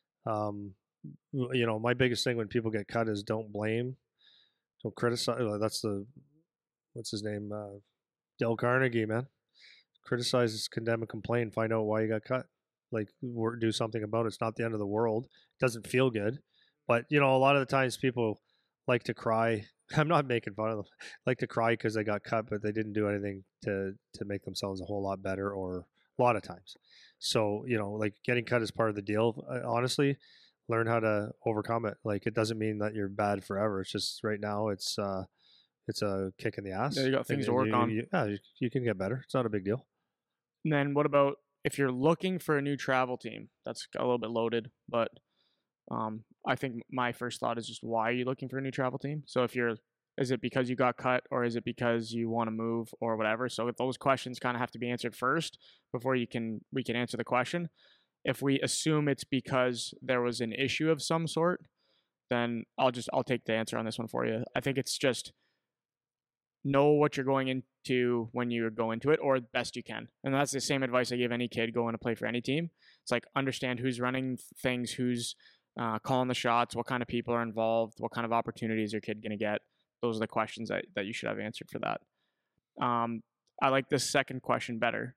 My biggest thing when people get cut is don't blame, don't criticize. That's what's his name, Dale Carnegie, man. Criticize, condemn, and complain. Find out why you got cut. Like, do something about it. It's not the end of the world. It doesn't feel good, but a lot of the times people like to cry. I'm not making fun of them. Like to cry because they got cut, but they didn't do anything to make themselves a whole lot better, or a lot of times. So, like getting cut is part of the deal. Honestly, learn how to overcome it. Like, it doesn't mean that you're bad forever. It's just right now it's a kick in the ass. Yeah, you got things to work on. You can get better. It's not a big deal. And then what about if you're looking for a new travel team? That's a little bit loaded, but I think my first thought is just, why are you looking for a new travel team? So is it because you got cut, or is it because you want to move, or whatever? So those questions kind of have to be answered first before we can answer the question. If we assume it's because there was an issue of some sort, then I'll take the answer on this one for you. I think it's just know what you're going into when you go into it, or best you can. And that's the same advice I give any kid going to play for any team. It's like, understand who's running things, who's calling the shots, what kind of people are involved, what kind of opportunities your kid going to get. Those are the questions that you should have answered for that. I like this second question better.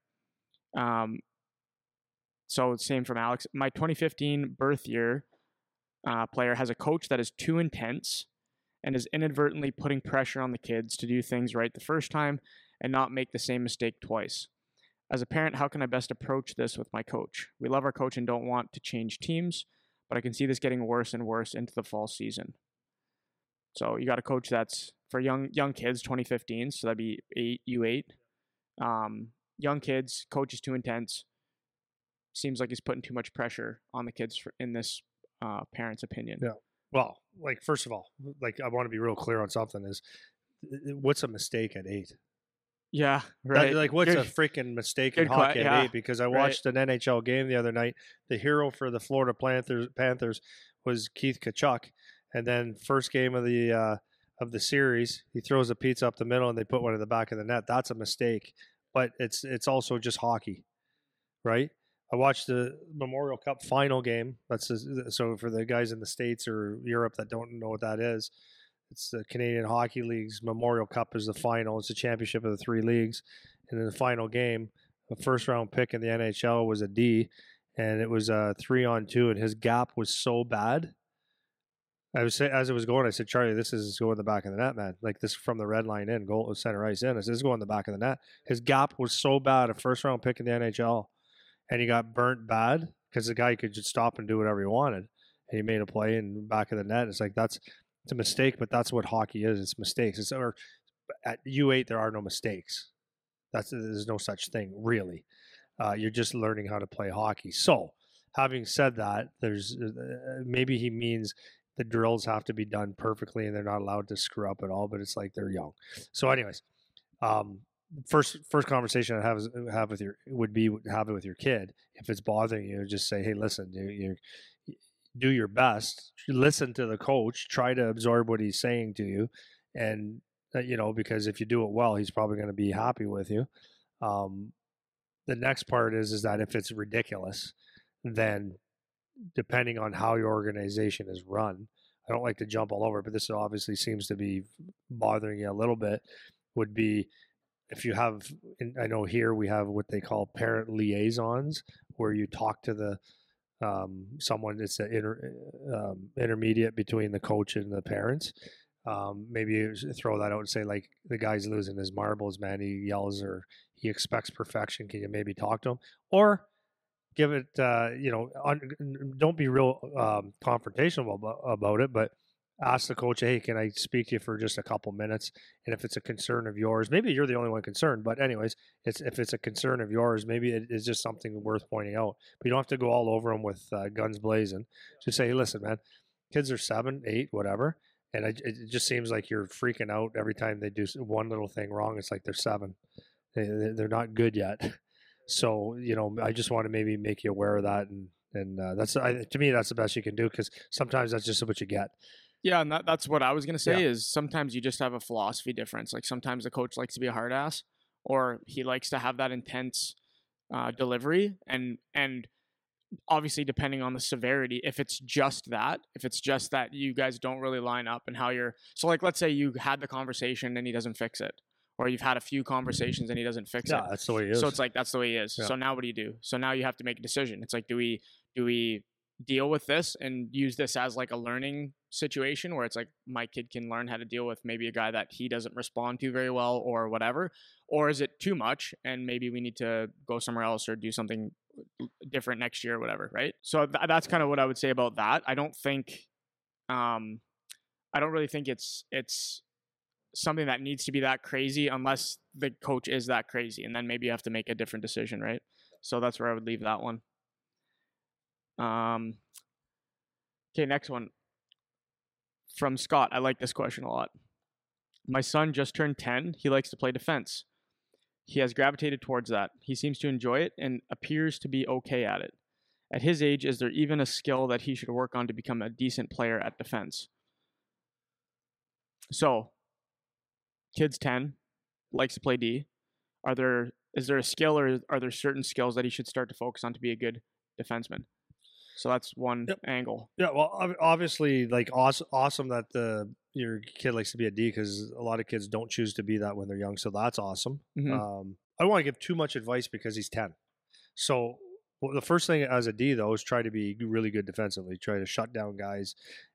So same from Alex. My 2015 birth year player has a coach that is too intense and is inadvertently putting pressure on the kids to do things right the first time and not make the same mistake twice. As a parent, how can I best approach this with my coach? We love our coach and don't want to change teams, but I can see this getting worse and worse into the fall season. So you got a coach that's for young kids, 2015, so that'd be U8. Young kids, coach is too intense. Seems like he's putting too much pressure on the kids in this parent's opinion. Yeah. Well, like, first of all, like, I want to be real clear on something is, what's a mistake at 8? Yeah, right. Like, what's a freaking mistake in hockey at 8? Because I watched an NHL game the other night. The hero for the Florida Panthers was Keith Tkachuk, and then first game of the series, he throws a pizza up the middle and they put one in the back of the net. That's a mistake, but it's also just hockey, right? I watched the Memorial Cup final game. So for the guys in the States or Europe that don't know what that is, it's the Canadian Hockey League's Memorial Cup is the final. It's a championship of the 3 leagues. And in the final game, the first round pick in the NHL was a D, and it was a 3-on-2, and his gap was so bad. As it was going, I said, Charlie, this is going in the back of the net, man. Like, this from the red line in, goal center ice in. I said, this is going in the back of the net. His gap was so bad, a first round pick in the NHL, and he got burnt bad because the guy could just stop and do whatever he wanted, and he made a play in the back of the net. It's like, it's a mistake, but that's what hockey is. It's mistakes. Or at U8, there are no mistakes. There's no such thing, really. You're just learning how to play hockey. So, having said that, there's maybe he means the drills have to be done perfectly and they're not allowed to screw up at all, but it's like they're young. So anyways, first conversation I have with your kid. If it's bothering you, just say, hey, listen, you do your best, listen to the coach, try to absorb what he's saying to you. And, because if you do it well, he's probably going to be happy with you. The next part is that if it's ridiculous, then depending on how your organization is run, I don't like to jump all over, but this obviously seems to be bothering you a little bit, would be if you have, I know here we have what they call parent liaisons, where you talk to the someone, it's the intermediate between the coach and the parents. Maybe you throw that out and say, like, the guy's losing his marbles, man. He yells or he expects perfection. Can you maybe talk to him? Or give it, don't be real confrontational about it, but ask the coach, hey, can I speak to you for just a couple minutes? And if it's a concern of yours, maybe you're the only one concerned, but anyways, if it's a concern of yours, maybe it is just something worth pointing out. But you don't have to go all over them with guns blazing. Just say, hey, listen, man, kids are 7, 8, whatever, and it just seems like you're freaking out every time they do one little thing wrong. It's like they're 7. They're not good yet. So, I just want to maybe make you aware of that. And that's, to me, that's the best you can do, because sometimes that's just what you get. Yeah, and that's what I was going to say is sometimes you just have a philosophy difference. Like, sometimes the coach likes to be a hard ass, or he likes to have that intense delivery. And obviously, depending on the severity, if it's just that you guys don't really line up and how you're... So, like, let's say you had the conversation and he doesn't fix it. Or you've had a few conversations and he doesn't fix it. Yeah, that's the way he is. So it's like, that's the way he is. Yeah. So now what do you do? So now you have to make a decision. It's like, do we deal with this and use this as like a learning situation where it's like my kid can learn how to deal with maybe a guy that he doesn't respond to very well or whatever? Or is it too much and maybe we need to go somewhere else or do something different next year or whatever, right? So that's kind of what I would say about that. I don't really think it's something that needs to be that crazy unless the coach is that crazy, and then maybe you have to make a different decision, right? So that's where I would leave that one. Okay, next one from Scott. I like this question a lot. My son just turned 10. He likes to play defense. He has gravitated towards that. He seems to enjoy it and appears to be okay at it. At his age, is there even a skill that he should work on to become a decent player at defense? So, kid's 10, likes to play D. Is there a skill, or are there certain skills that he should start to focus on to be a good defenseman? So that's one angle. Yeah, well, obviously, like, awesome that your kid likes to be a D, because a lot of kids don't choose to be that when they're young. So that's awesome. Mm-hmm. I don't want to give too much advice because he's 10. So the first thing as a D, though, is try to be really good defensively. Try to shut down guys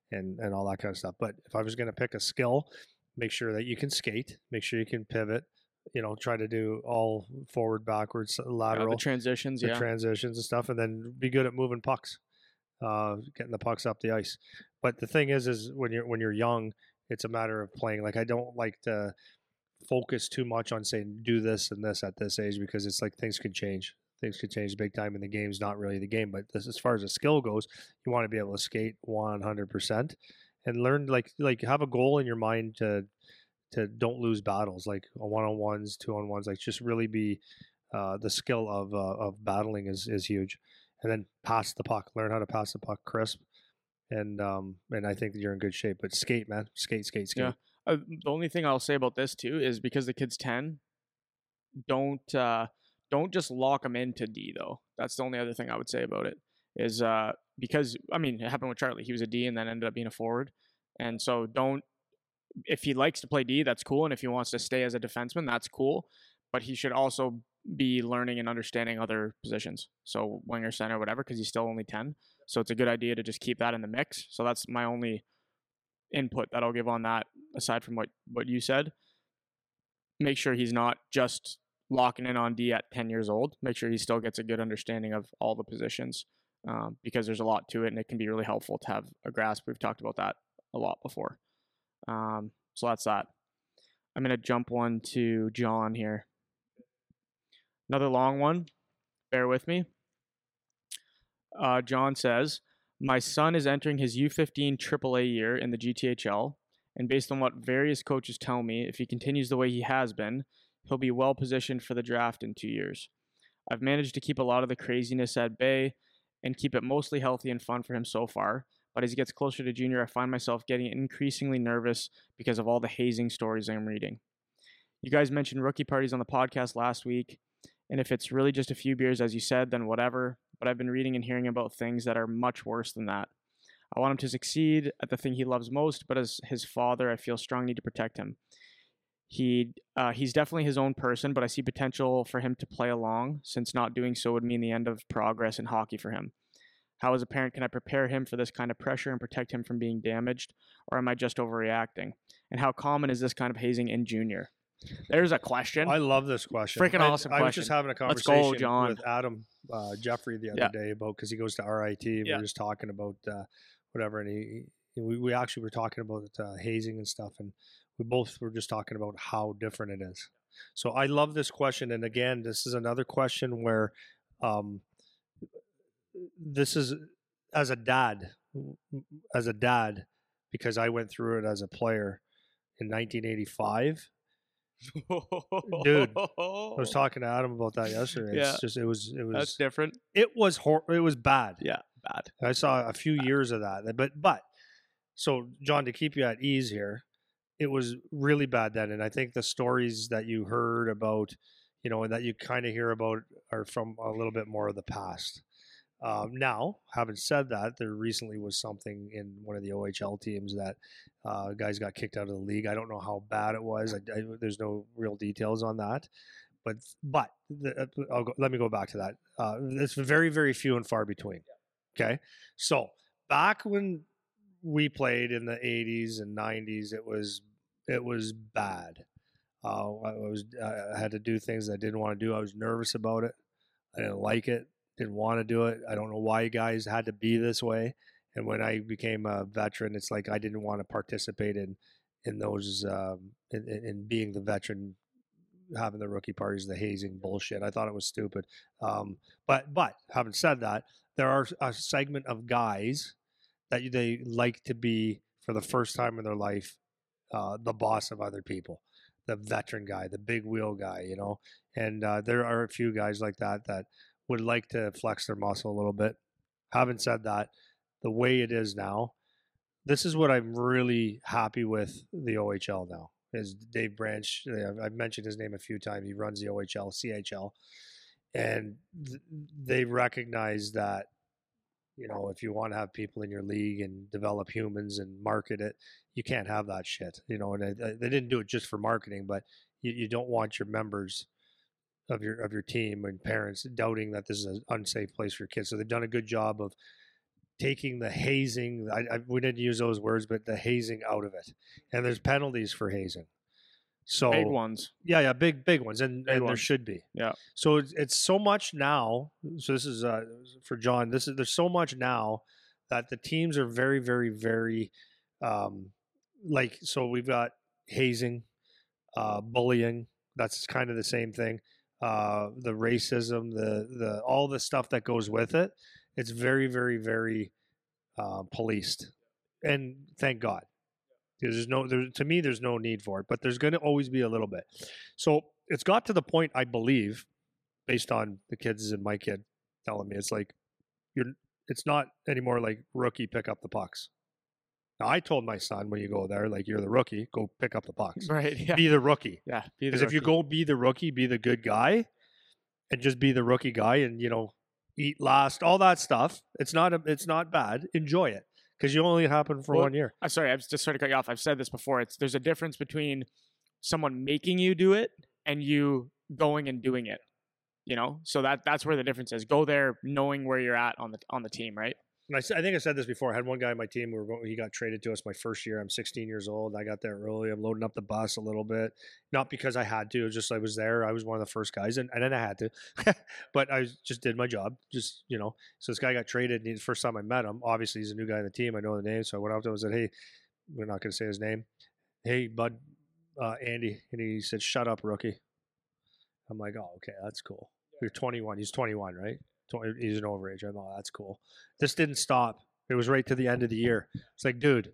and all that kind of stuff. But if I was going to pick a skill, make sure that you can skate, make sure you can pivot, try to do all forward, backwards, lateral, the transitions, transitions and stuff, and then be good at moving pucks, getting the pucks up the ice. But the thing is when you're young, it's a matter of playing. Like, I don't like to focus too much on saying do this and this at this age, because it's like things could change. Things could change big time, and the game's not really the game. But as far as a skill goes, you want to be able to skate 100% and learn, like have a goal in your mind to don't lose battles, like one-on-ones, two-on-ones, like just really be the skill of battling is huge. And then pass the puck, learn how to pass the puck crisp. And I think that you're in good shape. But skate, man, skate. Yeah. The only thing I'll say about this too is, because the kid's 10, don't just lock him into D though. That's the only other thing I would say about it, is because, I mean, it happened with Charlie. He was a D and then ended up being a forward. And so if he likes to play D, that's cool. And if he wants to stay as a defenseman, that's cool. But he should also be learning and understanding other positions. So winger, center, whatever, because he's still only 10. So it's a good idea to just keep that in the mix. So that's my only input that I'll give on that, aside from what you said. Make sure he's not just locking in on D at 10 years old. Make sure he still gets a good understanding of all the positions, because there's a lot to it, and it can be really helpful to have a grasp. We've talked about that a lot before. So that's that. I'm going to jump one to John here. Another long one. Bear with me. John says, my son is entering his U15 AAA year in the GTHL, and based on what various coaches tell me, if he continues the way he has been, he'll be well positioned for the draft in 2 years. I've managed to keep a lot of the craziness at bay and keep it mostly healthy and fun for him so far, but as he gets closer to junior, I find myself getting increasingly nervous because of all the hazing stories I'm reading. You guys mentioned rookie parties on the podcast last week, and if it's really just a few beers, as you said, then whatever, but I've been reading and hearing about things that are much worse than that. I want him to succeed at the thing he loves most, but as his father, I feel strong need to protect him. He's definitely his own person, but I see potential for him to play along, since not doing so would mean the end of progress in hockey for him. How, as a parent, can I prepare him for this kind of pressure and protect him from being damaged, or am I just overreacting? And how common is this kind of hazing in junior? There's a question. I love this question. Freaking awesome question. I was just having a conversation Let's go, John. with Adam Jeffrey the other day about, because he goes to RIT, and we were just talking about whatever, and we actually were talking about hazing and stuff, and we both were just talking about how different it is. So I love this question, and again, this is another question where this is as a dad, because I went through it as a player in 1985. Dude, I was talking to Adam about that yesterday. Yeah. It was That's different. It was bad. Yeah, bad. I saw a few years of that. But so John, to keep you at ease here, it was really bad then. And I think the stories that you heard about, and that you kind of hear about, are from a little bit more of the past. Now, having said that, there recently was something in one of the OHL teams that guys got kicked out of the league. I don't know how bad it was. There's no real details on that. But let me go back to that. It's very, very few and far between. Okay, so back when we played in the 80s and 90s, it was bad. I had to do things I didn't want to do. I was nervous about it. I didn't like it. Didn't want to do it. I don't know why guys had to be this way. And when I became a veteran, it's like I didn't want to participate in those in being the veteran, having the rookie parties, the hazing bullshit. I thought it was stupid. But having said that, there are a segment of guys that they like to be, for the first time in their life, the boss of other people, the veteran guy, the big wheel guy, And there are a few guys like that would like to flex their muscle a little bit. Having said that, the way it is now, this is what I'm really happy with the OHL now, is Dave Branch. I've mentioned his name a few times. He runs the OHL, CHL, and they recognize that, if you want to have people in your league and develop humans and market it, you can't have that shit, and they didn't do it just for marketing, but you don't want your members of your team and parents doubting that this is an unsafe place for kids. So they've done a good job of taking the hazing. We didn't use those words, but the hazing out of it. And there's penalties for hazing. So Big ones. Yeah, big ones, and there ones. should be. Yeah. So it's so much now. So this is for John. There's so much now that the teams are very, very, very so we've got hazing, bullying. That's kind of the same thing. The racism, the all the stuff that goes with it. It's very, very, very policed, and thank God. There's to me, there's no need for it, but there's going to always be a little bit. So it's got to the point, I believe, based on the kids and my kid telling me, it's like it's not anymore like rookie pick up the pucks. Now, I told my son, when you go there, like, you're the rookie, go pick up the pucks. Right. Yeah. Be the rookie. Yeah. Because if you go be the rookie, be the good guy, and just be the rookie guy, and eat last, all that stuff. It's not bad. Enjoy it. Because you only happen for 1 year. I'm sorry, I'm just trying to cut you off. I've said this before. There's a difference between someone making you do it and you going and doing it. So that's where the difference is. Go there knowing where you're at on the team, right? And I think I said this before. I had one guy on my team. He got traded to us my first year. I'm 16 years old. I got there early. I'm loading up the bus a little bit, not because I had to. It was just I was there. I was one of the first guys, and then I had to, but I just did my job. So this guy got traded. And the first time I met him, obviously he's a new guy on the team. I know the name, so I went up to him and said, "Hey, we're not going to say his name. Hey, bud, Andy," and he said, "Shut up, rookie." I'm like, "Oh, okay, that's cool." You're 21. He's 21, right? He's an overage. I thought, that's cool. This didn't stop. It was right to the end of the year. It's like, dude,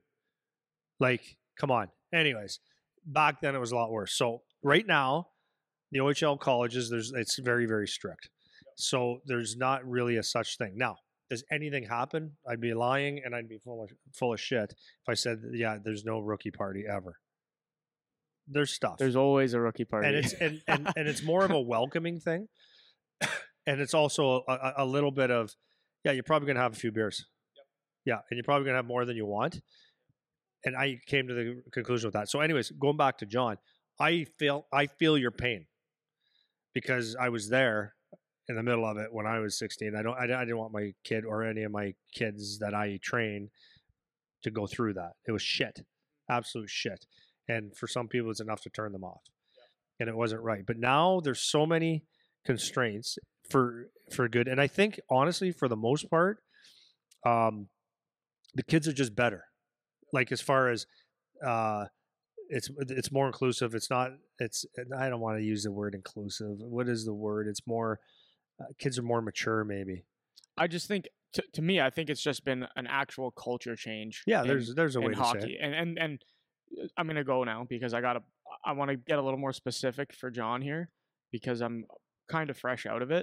come on. Anyways, back then it was a lot worse. So right now, the OHL colleges, it's very, very strict. So there's not really a such thing. Now, does anything happen? I'd be lying and I'd be full of shit if I said, yeah, there's no rookie party ever. There's stuff. There's always a rookie party. And it's and it's more of a welcoming thing. And it's also a little bit of, yeah, you're probably going to have a few beers. Yep. Yeah, and you're probably going to have more than you want. And I came to the conclusion with that. So anyways, going back to John, I feel your pain because I was there in the middle of it when I was 16. I didn't want my kid or any of my kids that I train to go through that. It was shit. Absolute shit. And for some people, it's enough to turn them off. Yep. And it wasn't right. But now there's so many constraints for good, and I think honestly for the most part the kids are just better, like as far as it's more inclusive. I don't want to use the word inclusive. What is the word? It's more kids are more mature, maybe. I just think to me, I think it's just been an actual culture change. Yeah, there's a way to hockey. say it. And I'm gonna go now because I want to get a little more specific for John here because I'm kind of fresh out of it.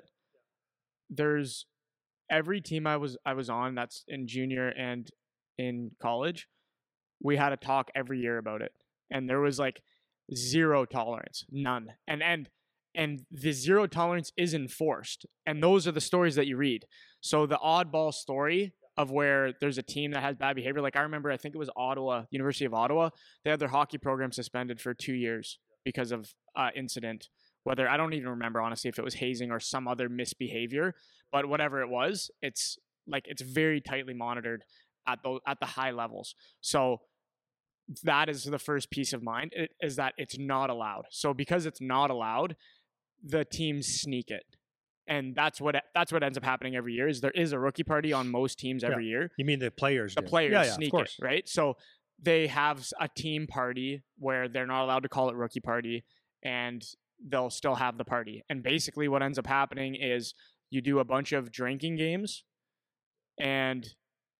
There's every team I was on that's in junior and in college, we had a talk every year about it, and there was like zero tolerance, none, and the zero tolerance is enforced, and those are the stories that you read. So the oddball story of where there's a team that has bad behavior, like I remember, I think it was University of Ottawa, they had their hockey program suspended for 2 years because of incident. Whether, I don't even remember, honestly, if it was hazing or some other misbehavior, but whatever it was, it's very tightly monitored at the high levels. So that is the first piece of mind, is that it's not allowed. So because it's not allowed, the teams sneak it. And that's what ends up happening every year, is there is a rookie party on most teams every year. You mean the players? The players sneak it, right? So they have a team party where they're not allowed to call it rookie party, and they'll still have the party. And basically what ends up happening is you do a bunch of drinking games, and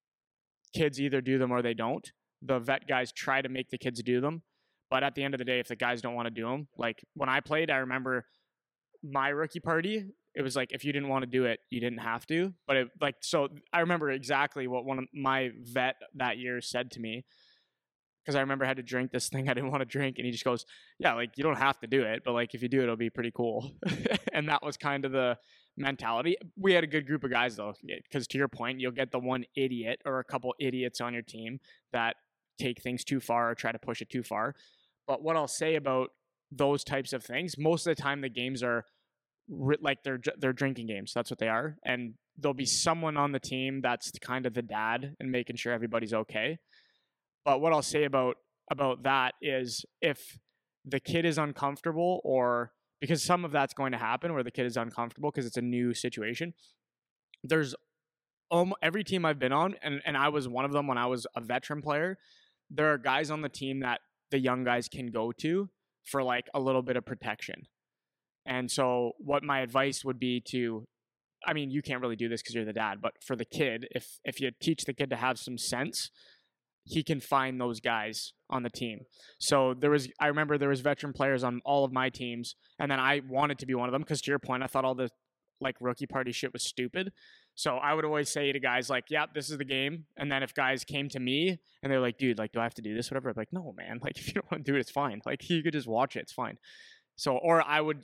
kids either do them or they don't. The vet guys try to make the kids do them, but at the end of the day, if the guys don't want to do them, like when I played, I remember my rookie party, it was like, if you didn't want to do it, you didn't have to. But so I remember exactly what one of my vet that year said to me, because I remember I had to drink this thing I didn't want to drink, and he just goes, yeah, like, you don't have to do it, but like, if you do it, it'll be pretty cool. And that was kind of the mentality. We had a good group of guys though, because to your point, you'll get the one idiot or a couple idiots on your team that take things too far or try to push it too far. But what I'll say about those types of things, most of the time the games are like they're drinking games. That's what they are. And there'll be someone on the team that's kind of the dad and making sure everybody's okay. But what I'll say about that is if the kid is uncomfortable, or because some of that's going to happen where the kid is uncomfortable because it's a new situation, there's every team I've been on, and I was one of them when I was a veteran player, there are guys on the team that the young guys can go to for like a little bit of protection. And so what my advice would be to, I mean, you can't really do this because you're the dad, but for the kid, if you teach the kid to have some sense, he can find those guys on the team. So I remember there was veteran players on all of my teams, and then I wanted to be one of them because, to your point, I thought all the like rookie party shit was stupid. So I would always say to guys like, yeah, this is the game. And then if guys came to me and they're like, dude, like, do I have to do this? Whatever. I'm like, no, man. Like, if you don't want to do it, it's fine. Like, you could just watch it. It's fine. So, or I would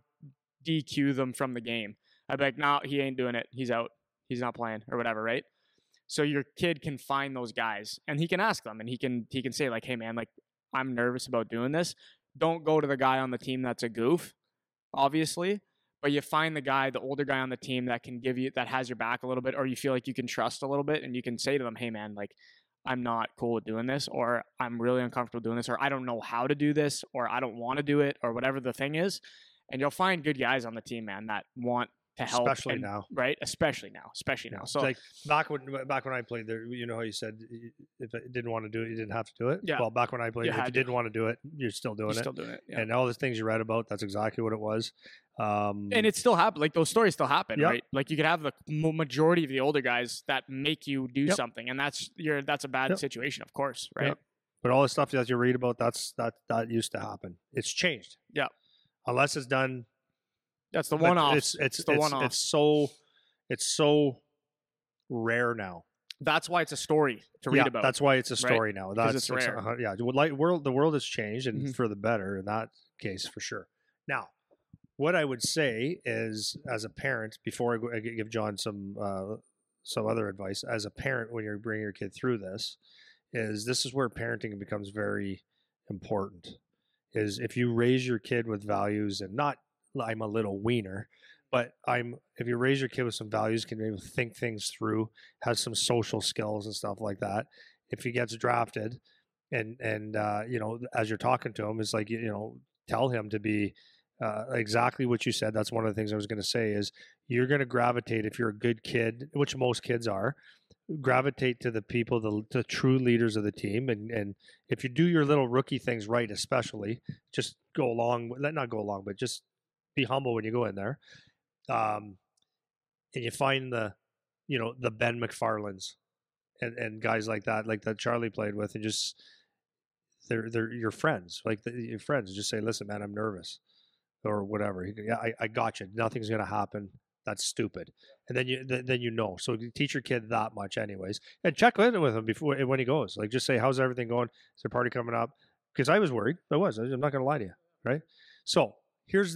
DQ them from the game. I'd be like, no, he ain't doing it. He's out. He's not playing or whatever. Right. So your kid can find those guys and he can ask them, and he can say like, hey man, like, I'm nervous about doing this. Don't go to the guy on the team that's a goof, obviously. But you find the guy, the older guy on the team that can give you, that has your back a little bit, or you feel like you can trust a little bit, and you can say to them, hey man, like, I'm not cool with doing this, or I'm really uncomfortable doing this, or I don't know how to do this, or I don't want to do it, or whatever the thing is. And you'll find good guys on the team, man, that want to help. Especially now. Right? Especially now. So like back when I played there, you know how you said if you didn't want to do it, you didn't have to do it? Yeah. Well, back when I played, if you didn't want to do it, you're still doing it. Yeah. And all the things you read about, that's exactly what it was. And it still happened. Like, those stories still happen, right? Like, you could have the majority of the older guys that make you do something, and that's a bad situation, of course, right? Yep. But all the stuff that you read about, that used to happen. It's changed. Yeah. Unless it's done. That's the one-off. It's the one-off. It's so rare now. That's why it's a story to read about. That's why it's a story now. That's it's rare. The world has changed, and for the better in that case, for sure. Now, what I would say is, as a parent, before I give John some other advice, as a parent, when you're bringing your kid through this is where parenting becomes very important. Is if you raise your kid with values, and not I'm a little wiener, but if you raise your kid with some values, can maybe think things through, has some social skills and stuff like that. If he gets drafted, and as you're talking to him, it's like, tell him to be exactly what you said. That's one of the things I was going to say is you're going to gravitate, if you're a good kid, which most kids are, gravitate to the people, the true leaders of the team. And if you do your little rookie things right, especially, just not go along, but just be humble when you go in there. And you find the Ben McFarlands and guys like that Charlie played with, and just they're your friends, your friends. Just say, listen, man, I'm nervous, or whatever. I got you. Nothing's gonna happen. That's stupid. And then So you teach your kid that much, anyways, and check in with him when he goes. Like, just say, how's everything going? Is there a party coming up? Because I was worried. I'm not gonna lie to you, right? So here's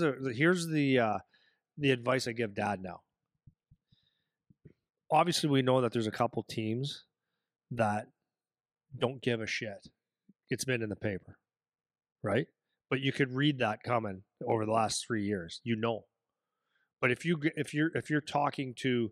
the advice I give dad now. Obviously, we know that there's a couple teams that don't give a shit. It's been in the paper, right? But you could read that coming over the last 3 years, But if you're talking to,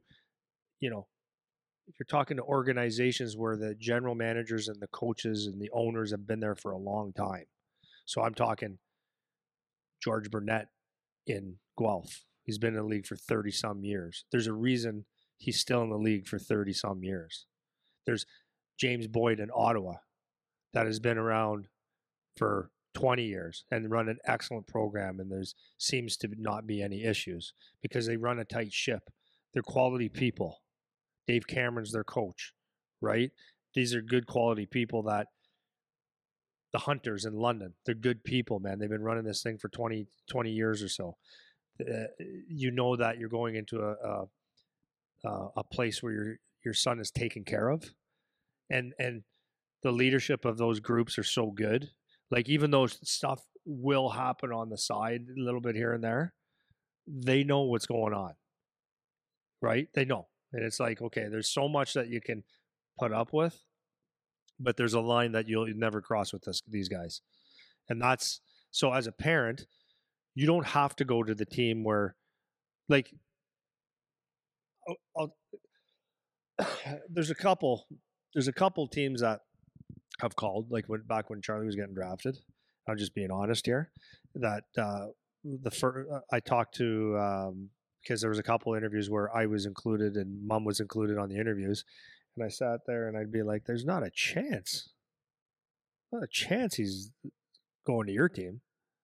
if you're talking to organizations where the general managers and the coaches and the owners have been there for a long time, so I'm talking George Burnett in Guelph. He's been in the league for 30 some years. There's a reason he's still in the league for 30 some years. There's James Boyd in Ottawa that has been around for 20 years and run an excellent program, and seems to not be any issues because they run a tight ship. They're quality people. Dave Cameron's their coach, right? These are good quality people. That the Hunters in London, they're good people, man. They've been running this thing for 20 years or so. That you're going into a place where your son is taken care of, and the leadership of those groups are so good. Like, even though stuff will happen on the side a little bit here and there, they know what's going on, right? They know. And it's like, okay, there's so much that you can put up with, but there's a line that you'll never cross with these guys. And that's, so as a parent, you don't have to go to the team where, like, there's a couple teams that have called, like back when Charlie was getting drafted. I'm just being honest here. That I talked to because there was a couple interviews where I was included and Mom was included on the interviews, and I sat there and I'd be like, "There's not a chance he's going to your team.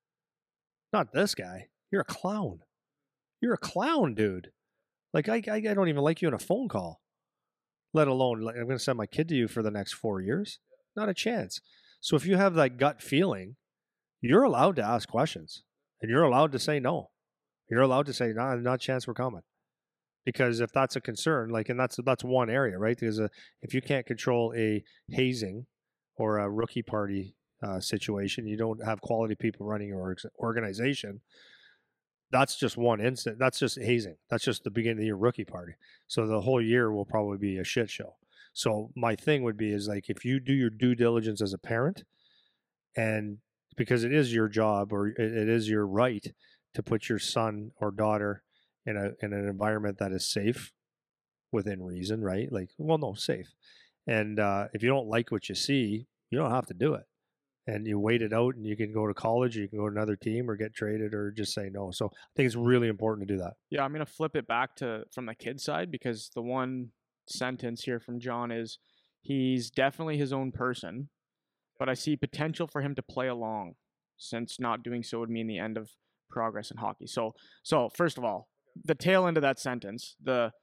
Not this guy. You're a clown. You're a clown, dude. Like I don't even like you in a phone call, let alone like, I'm going to send my kid to you for the next 4 years. Not a chance." So if you have that gut feeling, you're allowed to ask questions, and you're allowed to say no. You're allowed to say, "Nah, not a chance we're coming." Because if that's a concern, like, and that's one area, right? Because if you can't control a hazing or a rookie party situation, you don't have quality people running your organization. That's just one instant. That's just hazing. That's just the beginning of your rookie party. So the whole year will probably be a shit show. So my thing would be is like, if you do your due diligence as a parent, and because it is your job or it is your right to put your son or daughter in an environment that is safe within reason, right? Like, well, no, safe. And if you don't like what you see, you don't have to do it. And you wait it out, and you can go to college, or you can go to another team, or get traded, or just say no. So I think it's really important to do that. Yeah, I'm going to flip it back from the kid side, because the one sentence here from John is, he's definitely his own person, but I see potential for him to play along, since not doing so would mean the end of progress in hockey. So first of all, the tail end of that sentence, the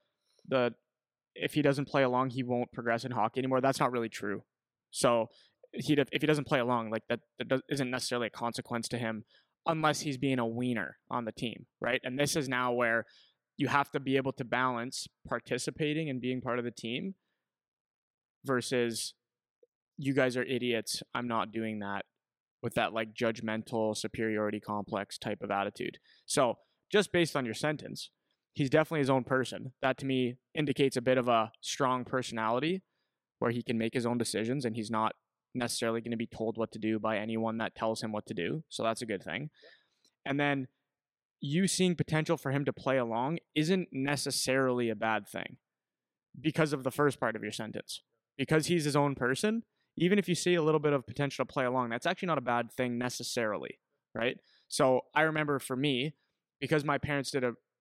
if he doesn't play along, he won't progress in hockey anymore. That's not really true. So if he doesn't play along, like that isn't necessarily a consequence to him, unless he's being a wiener on the team, right? And this is now where you have to be able to balance participating and being part of the team versus, you guys are idiots, I'm not doing that, with that like judgmental superiority complex type of attitude. So just based on your sentence, he's definitely his own person. That to me indicates a bit of a strong personality where he can make his own decisions, and he's not necessarily going to be told what to do by anyone that tells him what to do. So that's a good thing. And then you seeing potential for him to play along isn't necessarily a bad thing, because of the first part of your sentence. Because he's his own person, even if you see a little bit of potential to play along, that's actually not a bad thing necessarily, right? So I remember for me, because my parents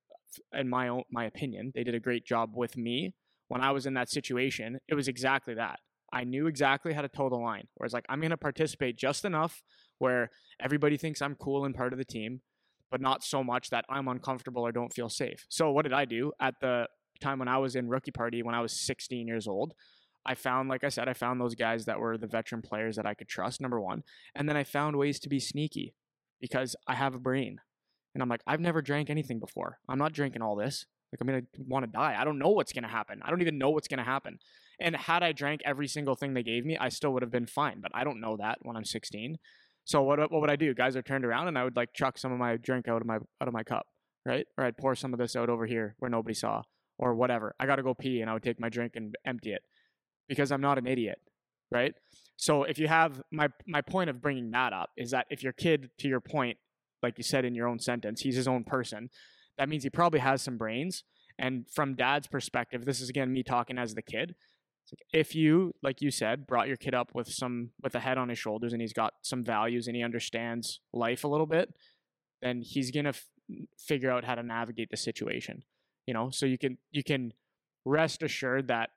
in my opinion, they did a great job with me when I was in that situation. It was exactly that. I knew exactly how to toe the line, where it's like, I'm going to participate just enough where everybody thinks I'm cool and part of the team, but not so much that I'm uncomfortable or don't feel safe. So what did I do at the time when I was in rookie party, when I was 16 years old? I found those guys that were the veteran players that I could trust, number one. And then I found ways to be sneaky, because I have a brain. And I'm like, I've never drank anything before. I'm not drinking all this. Like, I'm going to want to die. I don't know what's going to happen. I don't even know what's going to happen. And had I drank every single thing they gave me, I still would have been fine. But I don't know that when I'm 16. So what would I do? Guys are turned around, and I would like chuck some of my drink out of my cup, right? Or I'd pour some of this out over here where nobody saw, or whatever. I got to go pee, and I would take my drink and empty it, because I'm not an idiot, right? So if you have my point of bringing that up is that if your kid, to your point, like you said in your own sentence, he's his own person, that means he probably has some brains. And from dad's perspective, this is again me talking as the kid. It's like, if you, like you said, brought your kid up with a head on his shoulders, and he's got some values and he understands life a little bit, then he's gonna figure out how to navigate the situation. So you can rest assured that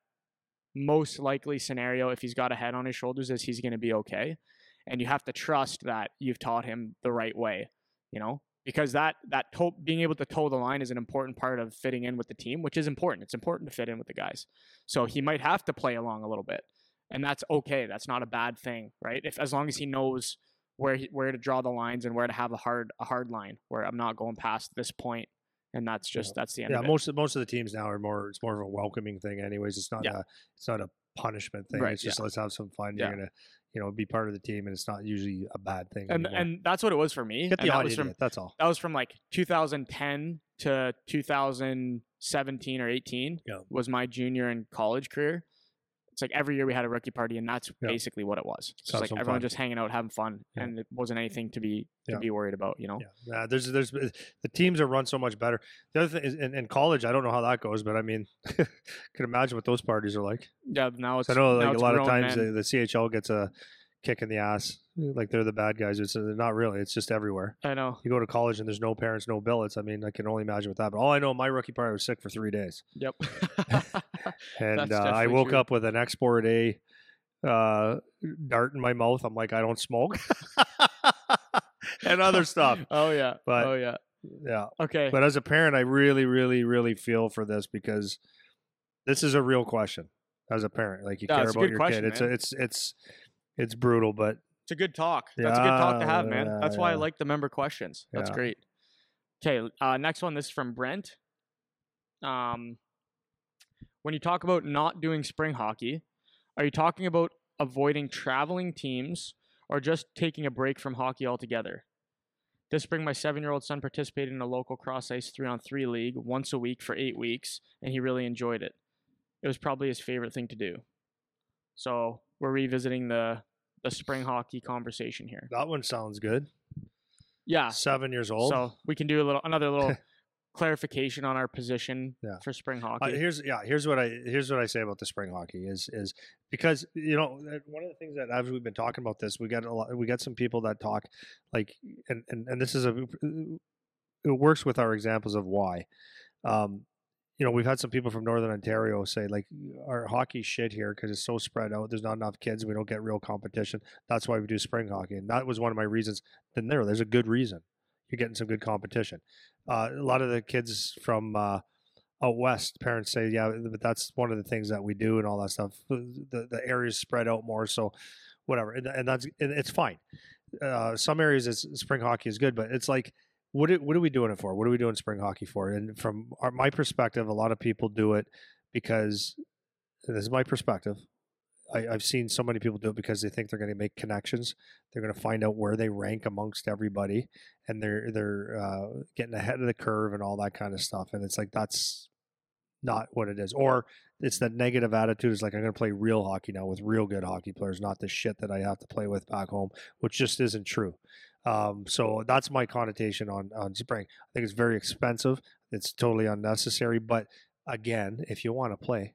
most likely scenario, if he's got a head on his shoulders, is he's going to be okay. And you have to trust that you've taught him the right way, because being able to toe the line is an important part of fitting in with the team, which is important. It's important to fit in with the guys. So he might have to play along a little bit, and that's okay. That's not a bad thing, right? As long as he knows where to draw the lines and where to have a hard line where I'm not going past this point. And that's the end of it. Most of the teams now it's more of a welcoming thing anyways. It's not a punishment thing. Right, it's just let's have some fun. You're gonna be part of the team, and it's not usually a bad thing. And that's what it was for me. Get the odd idiot, that's all. That was from like 2010 to 2017 or 18 was my junior and college career. it's like every year we had a rookie party, and that's Yeah. basically what it was. It's Have like some everyone fun. just hanging out, having fun, Yeah. and it wasn't anything to be Yeah. worried about, you know. Yeah, there's the teams are run so much better. The other thing is in college, I don't know how that goes, but I mean, can imagine what those parties are like. Yeah, now it's I know now like a it's lot of grown times men. the CHL gets a kick in the ass, like they're the bad guys. It's not really. It's just everywhere. I know. You go to college and there's no parents, no billets. I mean, I can only imagine what that. But all I know, my rookie party, I was sick for 3 days, Yep. and That's I definitely woke true. up with an Export A dart in my mouth. I'm like, I don't smoke, and other stuff. Oh yeah. But- oh yeah. Yeah. Okay. But as a parent, I really, really, really feel for this because this is a real question. As a parent, like you Yeah, care it's a about good your question, kid. man. It's brutal, but It's a good talk. That's a good talk to have, Yeah, man. That's why I yeah. like the member questions. That's Yeah. great. Okay, next one. This is from Brent. When you talk about not doing spring hockey, are you talking about avoiding traveling teams or just taking a break from hockey altogether? This spring, my 7-year-old son participated in a local cross ice 3-on-3 league once a week for 8 weeks, and he really enjoyed it. It was probably his favorite thing to do. So we're revisiting the spring hockey conversation here. that one sounds good. Yeah. 7 years old. So we can do another little clarification on our position Yeah. for spring hockey. Here's what I say about the spring hockey is because one of the things that as we've been talking about this, we got some people that talk like and this is it works with our examples of why. We've had some people from Northern Ontario say like our hockey's shit here because it's so spread out. There's not enough kids. We don't get real competition. That's why we do spring hockey, and that was one of my reasons. Then there's a good reason. You're getting some good competition. A lot of the kids from out west, parents say, yeah, but that's one of the things that we do and all that stuff. The areas spread out more, so whatever, and it's fine. Some areas spring hockey is good, but it's like, what are we doing it for? What are we doing spring hockey for? And from my perspective, a lot of people do it because, and this is my perspective, I've seen so many people do it because they think they're going to make connections. They're going to find out where they rank amongst everybody, and they're getting ahead of the curve and all that kind of stuff. And it's like that's not what it is. Or it's that negative attitude. Is like I'm going to play real hockey now with real good hockey players, not the shit that I have to play with back home, which just isn't true. So that's my connotation on spring. I think it's very expensive. It's totally unnecessary. But again, if you want to play.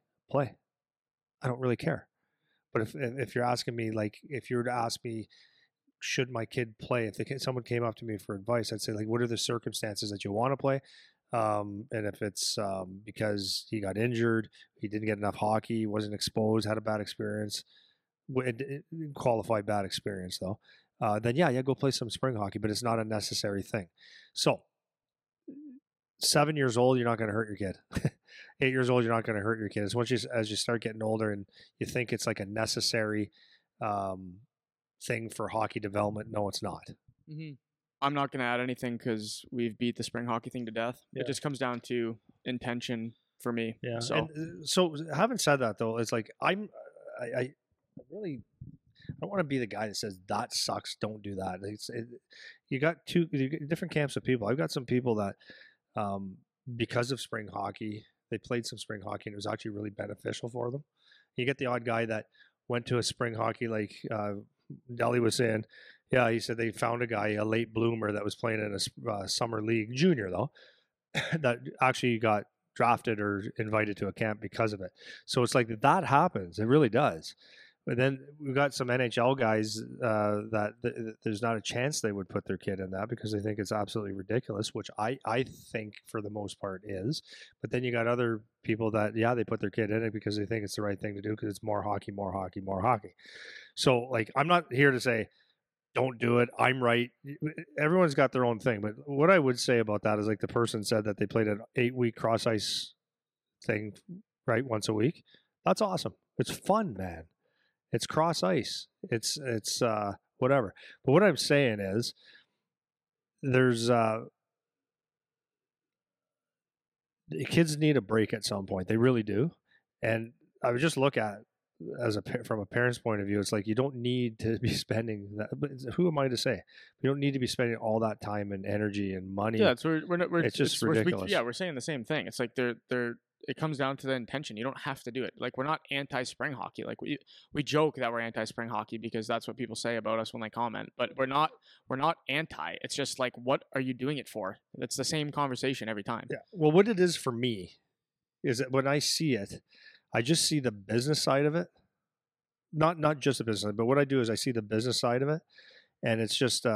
I don't really care. But if you're asking me, like, if you were to ask me, should my kid play? If someone came up to me for advice, I'd say, like, what are the circumstances that you want to play? And if it's because he got injured, he didn't get enough hockey, wasn't exposed, had a bad experience, qualified bad experience though, then yeah, go play some spring hockey. But it's not a necessary thing. So 7 years old, you're not going to hurt your kid. 8 years old, you're not going to hurt your kid. It's as you start getting older and you think it's like a necessary thing for hockey development. No, it's not. Mm-hmm. I'm not going to add anything because we've beat the spring hockey thing to death. Yeah. It just comes down to intention for me. Yeah. So, So having said that, though, it's like I really I want to be the guy that says that sucks. Don't do that. You got different camps of people. I've got some people that because of spring hockey, they played some spring hockey and it was actually really beneficial for them. You get the odd guy that went to a spring hockey, like Deli was saying. Yeah, he said they found a guy, a late bloomer that was playing in a summer league, junior though, that actually got drafted or invited to a camp because of it. So it's like that happens. It really does. But then we've got some NHL guys that there's not a chance they would put their kid in that because they think it's absolutely ridiculous, which I think for the most part is. But then you got other people that, yeah, they put their kid in it because they think it's the right thing to do because it's more hockey. So, like, I'm not here to say, don't do it. I'm right. Everyone's got their own thing. But what I would say about that is, like, the person said that they played an 8-week cross ice thing, right, once a week. That's awesome. It's fun, man. It's cross ice. It's whatever. But what I'm saying is, there's kids need a break at some point. They really do. And I would just look at from a parent's point of view, it's like you don't need to be spending that. But who am I to say? You don't need to be spending all that time and energy and money. yeah, it's It's just ridiculous. We're saying the same thing. It's like they're it comes down to the intention. You don't have to do it. Like, we're not anti-spring hockey. Like, we joke that we're anti-spring hockey because that's what people say about us when they comment, but we're not anti. It's just like, what are you doing it for? It's the same conversation every time. Yeah. Well, what it is for me is that when I see it, I just see the business side of it. Not just the business, but what I do is I see the business side of it, and it's just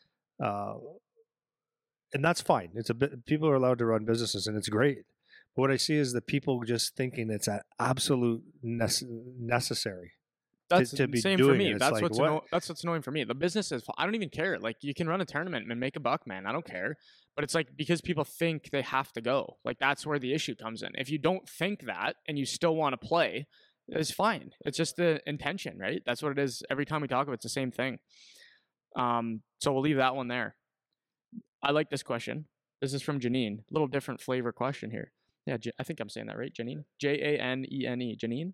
and that's fine. It's a bit, people are allowed to run businesses, and it's great. But what I see is the people just thinking it's an absolute necessary That's to be same doing for me. it. That's like, that's what's annoying for me. The business is. I don't even care. Like, you can run a tournament and make a buck, man. I don't care. But it's like, because people think they have to go. Like, that's where the issue comes in. If you don't think that and you still want to play, it's fine. It's just the intention, right? That's what it is. Every time we talk about it, it's the same thing. So we'll leave that one there. I like this question. This is from Janine. A little different flavor question here. Yeah, I think I'm saying that right, Janine. Janene. Janine.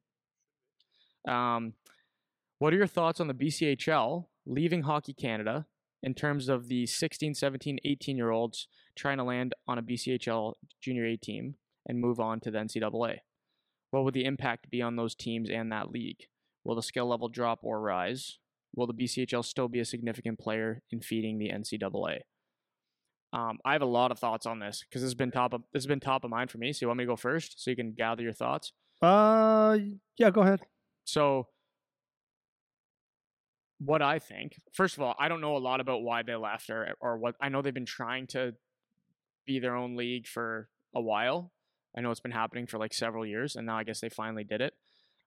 What are your thoughts on the BCHL leaving Hockey Canada in terms of the 16, 17, 18-year-olds trying to land on a BCHL Junior A team and move on to the NCAA? What would the impact be on those teams and that league? Will the skill level drop or rise? Will the BCHL still be a significant player in feeding the NCAA? I have a lot of thoughts on this because this has been top of mind for me. So you want me to go first so you can gather your thoughts? Yeah, go ahead. So what I think, first of all, I don't know a lot about why they left or what. I know they've been trying to be their own league for a while. I know it's been happening for like several years, and now I guess they finally did it.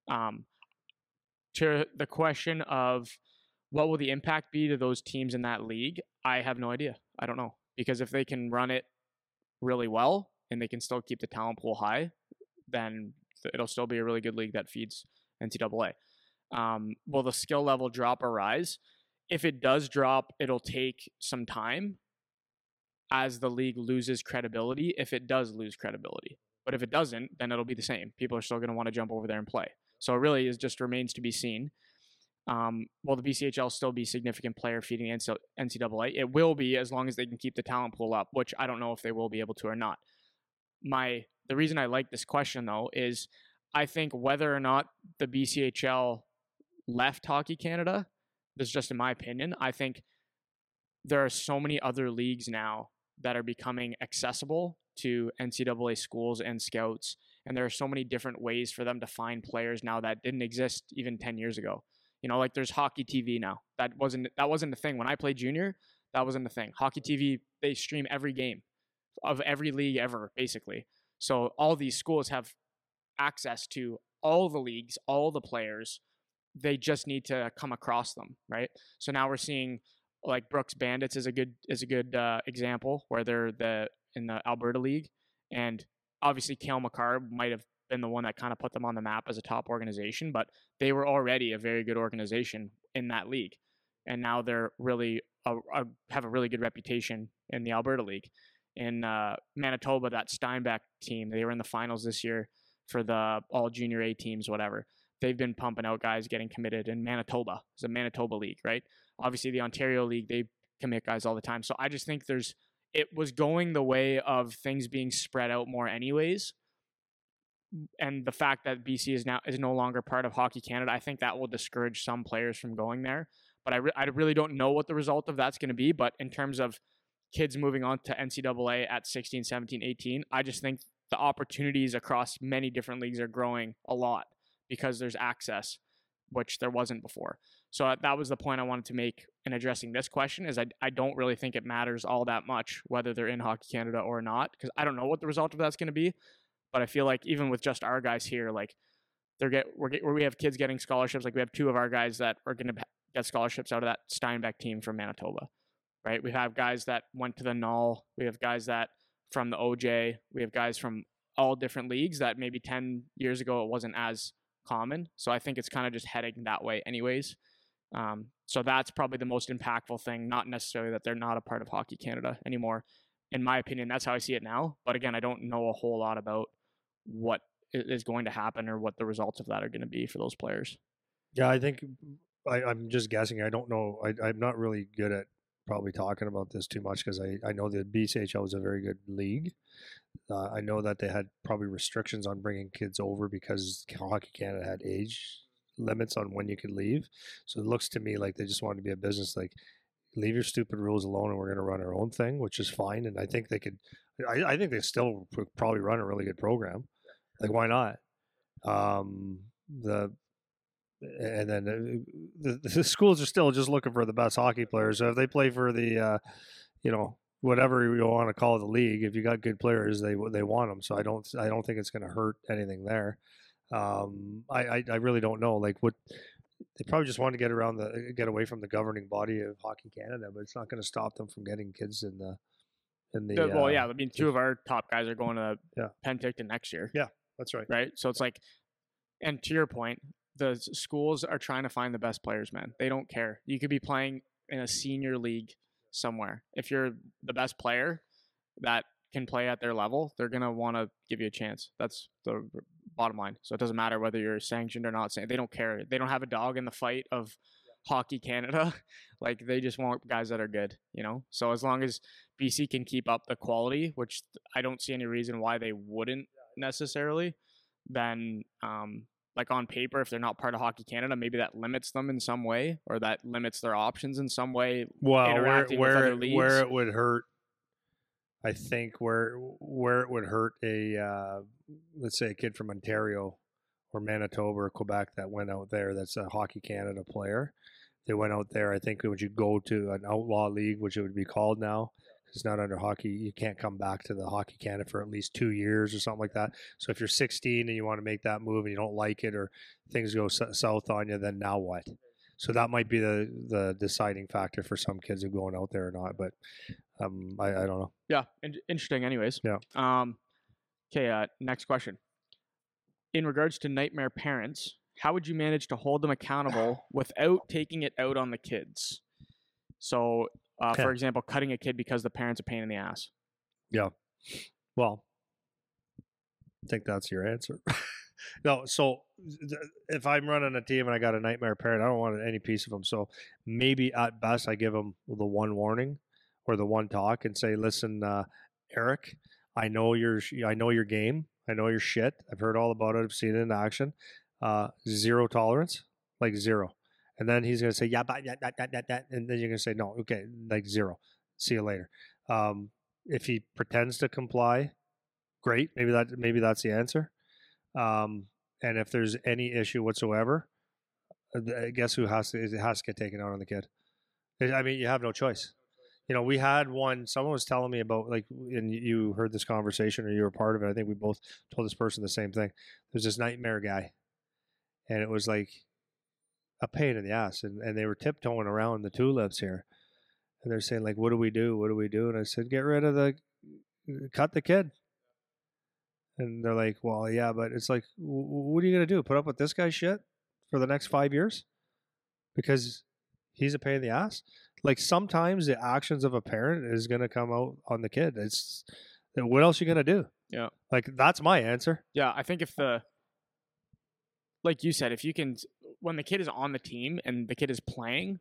To the question of what will the impact be to those teams in that league, I have no idea. I don't know. Because if they can run it really well and they can still keep the talent pool high, then it'll still be a really good league that feeds NCAA. Will the skill level drop or rise? If it does drop, it'll take some time as the league loses credibility, if it does lose credibility. But if it doesn't, then it'll be the same. People are still going to want to jump over there and play. So it really just remains to be seen. Will the BCHL still be a significant player feeding NCAA? It will be, as long as they can keep the talent pool up, which I don't know if they will be able to or not. The reason I like this question, though, is I think whether or not the BCHL left Hockey Canada, this is just in my opinion, I think there are so many other leagues now that are becoming accessible to NCAA schools and scouts, and there are so many different ways for them to find players now that didn't exist even 10 years ago. You know, like there's Hockey TV now. That wasn't the thing when I played junior. That wasn't the thing. Hockey TV, they stream every game of every league ever, basically. So all these schools have access to all the leagues, all the players. They just need to come across them, right? So now we're seeing like Brooks Bandits is a good example where they're in the Alberta League, and obviously Cale Makar might have been the one that kind of put them on the map as a top organization, but they were already a very good organization in that league, and now they're really have a really good reputation in the Alberta League. In Manitoba, that Steinbach team, they were in the finals this year for the all junior A teams, whatever. They've been pumping out guys getting committed in Manitoba. It's a Manitoba league, right? Obviously, the Ontario League, they commit guys all the time. So I just think it was going the way of things being spread out more anyways. And the fact that BC is no longer part of Hockey Canada, I think that will discourage some players from going there. But I really don't know what the result of that's going to be. But in terms of kids moving on to NCAA at 16, 17, 18, I just think the opportunities across many different leagues are growing a lot because there's access, which there wasn't before. So that was the point I wanted to make in addressing this question, is I don't really think it matters all that much whether they're in Hockey Canada or not, because I don't know what the result of that's going to be. But I feel like even with just our guys here, like we have kids getting scholarships. Like we have two of our guys that are going to get scholarships out of that Steinbach team from Manitoba, right? We have guys that went to the Null. We have guys that from the OJ. We have guys from all different leagues that maybe 10 years ago it wasn't as common. So I think it's kind of just heading that way anyways. So that's probably the most impactful thing, not necessarily that they're not a part of Hockey Canada anymore. In my opinion, that's how I see it now. But again, I don't know a whole lot about what is going to happen or what the results of that are going to be for those players. Yeah, I think I'm just guessing. I don't know. I'm not really good at probably talking about this too much because I know the BCHL was a very good league. I know that they had probably restrictions on bringing kids over because Hockey Canada had age limits on when you could leave. So it looks to me like they just wanted to be a business like, leave your stupid rules alone and we're going to run our own thing, which is fine. And I think they could, I think they still probably run a really good program. Like, why not? The schools are still just looking for the best hockey players. So if they play for the, whatever you want to call the league, if you got good players, they want them. So I don't think it's going to hurt anything there. I really don't know. Like, what they probably just want to get away from the governing body of Hockey Canada, but it's not going to stop them from getting kids in the. Well, yeah. I mean, two of our top guys are going to Penticton next year. Yeah, that's right. Right. So it's like, and to your point, the schools are trying to find the best players, man. They don't care. You could be playing in a senior league somewhere. If you're the best player that can play at their level, they're going to want to give you a chance. That's the bottom line. So it doesn't matter whether you're sanctioned or not. They don't care. They don't have a dog in the fight of Hockey Canada. Like, they just want guys that are good, So as long as BC can keep up the quality, which I don't see any reason why they wouldn't necessarily, then like on paper, if they're not part of Hockey Canada, maybe that limits them in some way, or that limits their options in some way. Well, where it would hurt, I think where it would hurt let's say a kid from Ontario or Manitoba or Quebec that went out there, that's a Hockey Canada player. They went out there, I think would you go to an outlaw league, which it would be called now. It's not under hockey. You can't come back to the Hockey Canada for at least 2 years or something like that. So if you're 16 and you want to make that move and you don't like it, or things go south on you, then now what? So that might be the deciding factor for some kids who are going out there or not. But I don't know. Yeah, interesting. Anyways. Yeah. Okay. Next question. In regards to nightmare parents, how would you manage to hold them accountable without taking it out on the kids? So, for example, cutting a kid because the parent's a pain in the ass. Yeah. Well, I think that's your answer. No, so if I'm running a team and I got a nightmare parent, I don't want any piece of them. So maybe at best I give them the one warning or the one talk and say, listen, Eric, I know your game. I know your shit. I've heard all about it. I've seen it in action. Zero tolerance, like zero. And then he's going to say, yeah, but that. And then you're going to say, no, okay, like zero. See you later. If he pretends to comply, great. Maybe that's the answer. And if there's any issue whatsoever, guess who has to get taken out on the kid? I mean, you have no choice. We had one, someone was telling me about, like, and you heard this conversation or you were part of it. I think we both told this person the same thing. There's this nightmare guy, and it was like a pain in the ass. And they were tiptoeing around the tulips here. And they're saying, like, what do we do? What do we do? And I said, cut the kid. And they're like, well, yeah, but it's like, what are you going to do? Put up with this guy's shit for the next 5 years? Because he's a pain in the ass? Like, sometimes the actions of a parent is going to come out on the kid. It's, what else are you going to do? Yeah. Like, that's my answer. Yeah, I think like you said, if you can, when the kid is on the team and the kid is playing,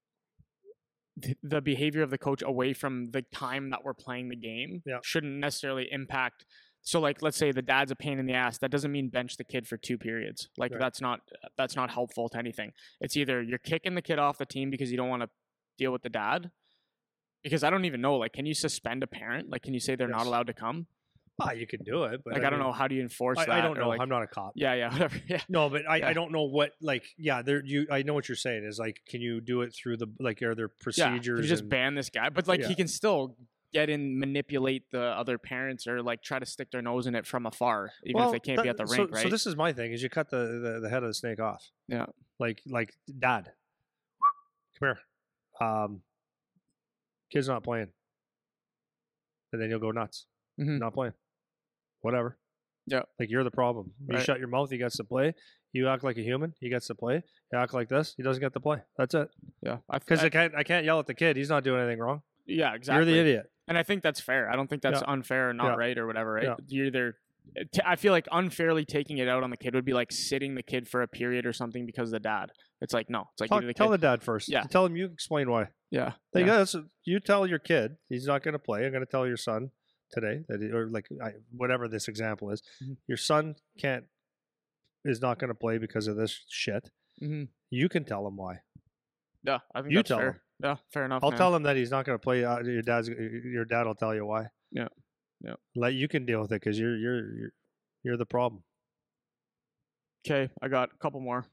the behavior of the coach away from the time that we're playing the game shouldn't necessarily impact. So, like, let's say the dad's a pain in the ass. That doesn't mean bench the kid for 2 periods. Like, right. That's not helpful to anything. It's either you're kicking the kid off the team because you don't want to deal with the dad. Because I don't even know, like, can you suspend a parent? Like, can you say they're not allowed to come? You can do it, but like, I don't know, how do you enforce that? I don't know. Like, I'm not a cop. Yeah, whatever. Yeah. No, but I don't know what, like, I know what you're saying is, like, can you do it through are there procedures? Yeah, you just ban this guy, but like he can still manipulate the other parents or like try to stick their nose in it from afar, even if they can't be at the rink, right? So this is my thing: is you cut the head of the snake off. Yeah. Like dad, come here. Kid's not playing, and then you'll go nuts. Mm-hmm. Not playing. Whatever. Yeah. Like, you're the problem. You shut your mouth, he gets to play. You act like a human, he gets to play. You act like this, he doesn't get to play. That's it. Yeah. Because I can't yell at the kid. He's not doing anything wrong. Yeah, exactly. You're the idiot. And I think that's fair. I don't think that's unfair or not right or whatever, right? Yeah. You're either I feel like unfairly taking it out on the kid would be like sitting the kid for a period or something because of the dad. It's like, no. It's like tell the dad first. Yeah. Tell him, you explain why. Yeah. Like, Yeah. you tell your kid he's not going to play. I'm going to tell your son today that, or like whatever this example is, Mhm. your son is not going to play because of this shit. Mm-hmm. You can tell him why. Yeah. I think You that's tell fair. him. Yeah. Fair enough. I'll man. tell him that he's not going to play. Your dad will tell you why. Yeah. Yeah. Like, you can deal with it because you're the problem. Okay. I got a couple more.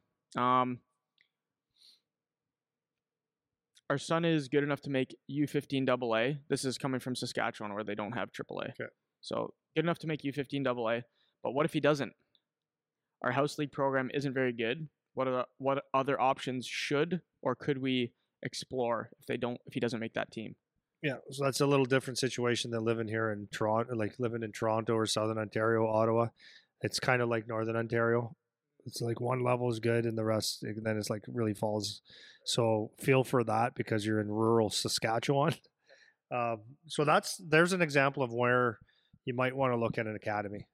Our son is good enough to make U15 AA. This is coming from Saskatchewan where they don't have AAA. Okay. So good enough to make U15 AA. But what if he doesn't? Our house league program isn't very good. What other options should or could we explore if he doesn't make that team? Yeah, so that's a little different situation than living here in Toronto, like living in Toronto or Southern Ontario, Ottawa. It's kind of like Northern Ontario. It's like one level is good and the rest, then it's like really falls. So feel for that because you're in rural Saskatchewan. So there's an example of where you might want to look at an academy.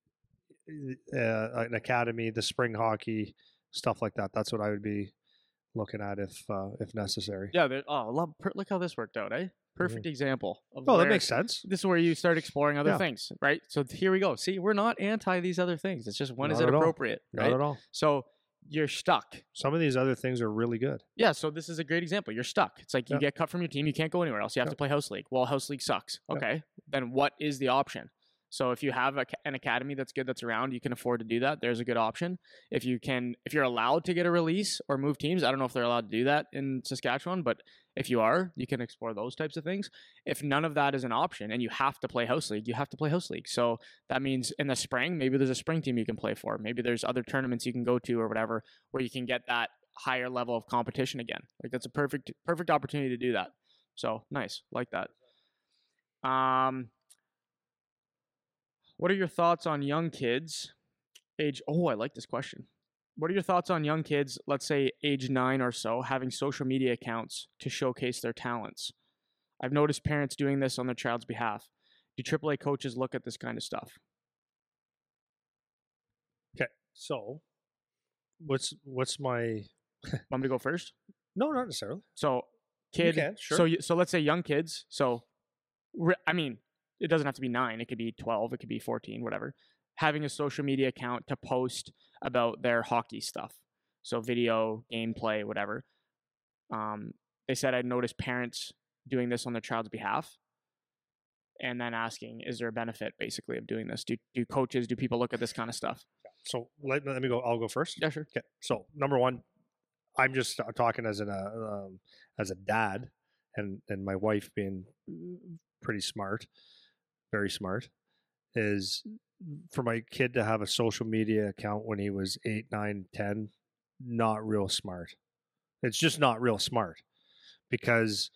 The spring hockey, stuff like that. That's what I would be looking at if necessary. Yeah. Look how this worked out, eh? Perfect example of Oh, that where- makes sense. This is where you start exploring other Yeah. things, right? So here we go. See, we're not anti these other things. It's just when is Not it at all. appropriate, Not right? at all. So you're stuck. Some of these other things are really good. Yeah, so this is a great example. You're stuck. It's like you Yeah. get cut from your team, you can't go anywhere else. You have Yeah. to play house league. Well, house league sucks. Yeah. Okay, then what is the option? So if you have an academy that's good, that's around, you can afford to do that. There's a good option. If you're allowed to get a release or move teams, I don't know if they're allowed to do that in Saskatchewan, but if you are, you can explore those types of things. If none of that is an option and you have to play house league, you have to play house league. So that means in the spring, maybe there's a spring team you can play for. Maybe there's other tournaments you can go to or whatever where you can get that higher level of competition again. Like that's a perfect opportunity to do that. So nice, like that. What are your thoughts on young kids I like this question. What are your thoughts on young kids, let's say age 9 or so, having social media accounts to showcase their talents? I've noticed parents doing this on their child's behalf. Do AAA coaches look at this kind of stuff? Okay, so what's my? Want me to go first? No, not necessarily. So, You can, sure. So let's say young kids. So, I mean, it doesn't have to be 9. It could be 12. It could be 14. Whatever. Having a social media account to post about their hockey stuff. So video, gameplay, whatever. They said I'd noticed parents doing this on their child's behalf, and then asking, is there a benefit basically of doing this? Do people look at this kind of stuff? So let me go. I'll go first. Yeah, sure. Okay. So number one, I'm just talking as a dad, and my wife being pretty smart, very smart, is for my kid to have a social media account when he was 8, 9, 10, not real smart. It's just not real smart because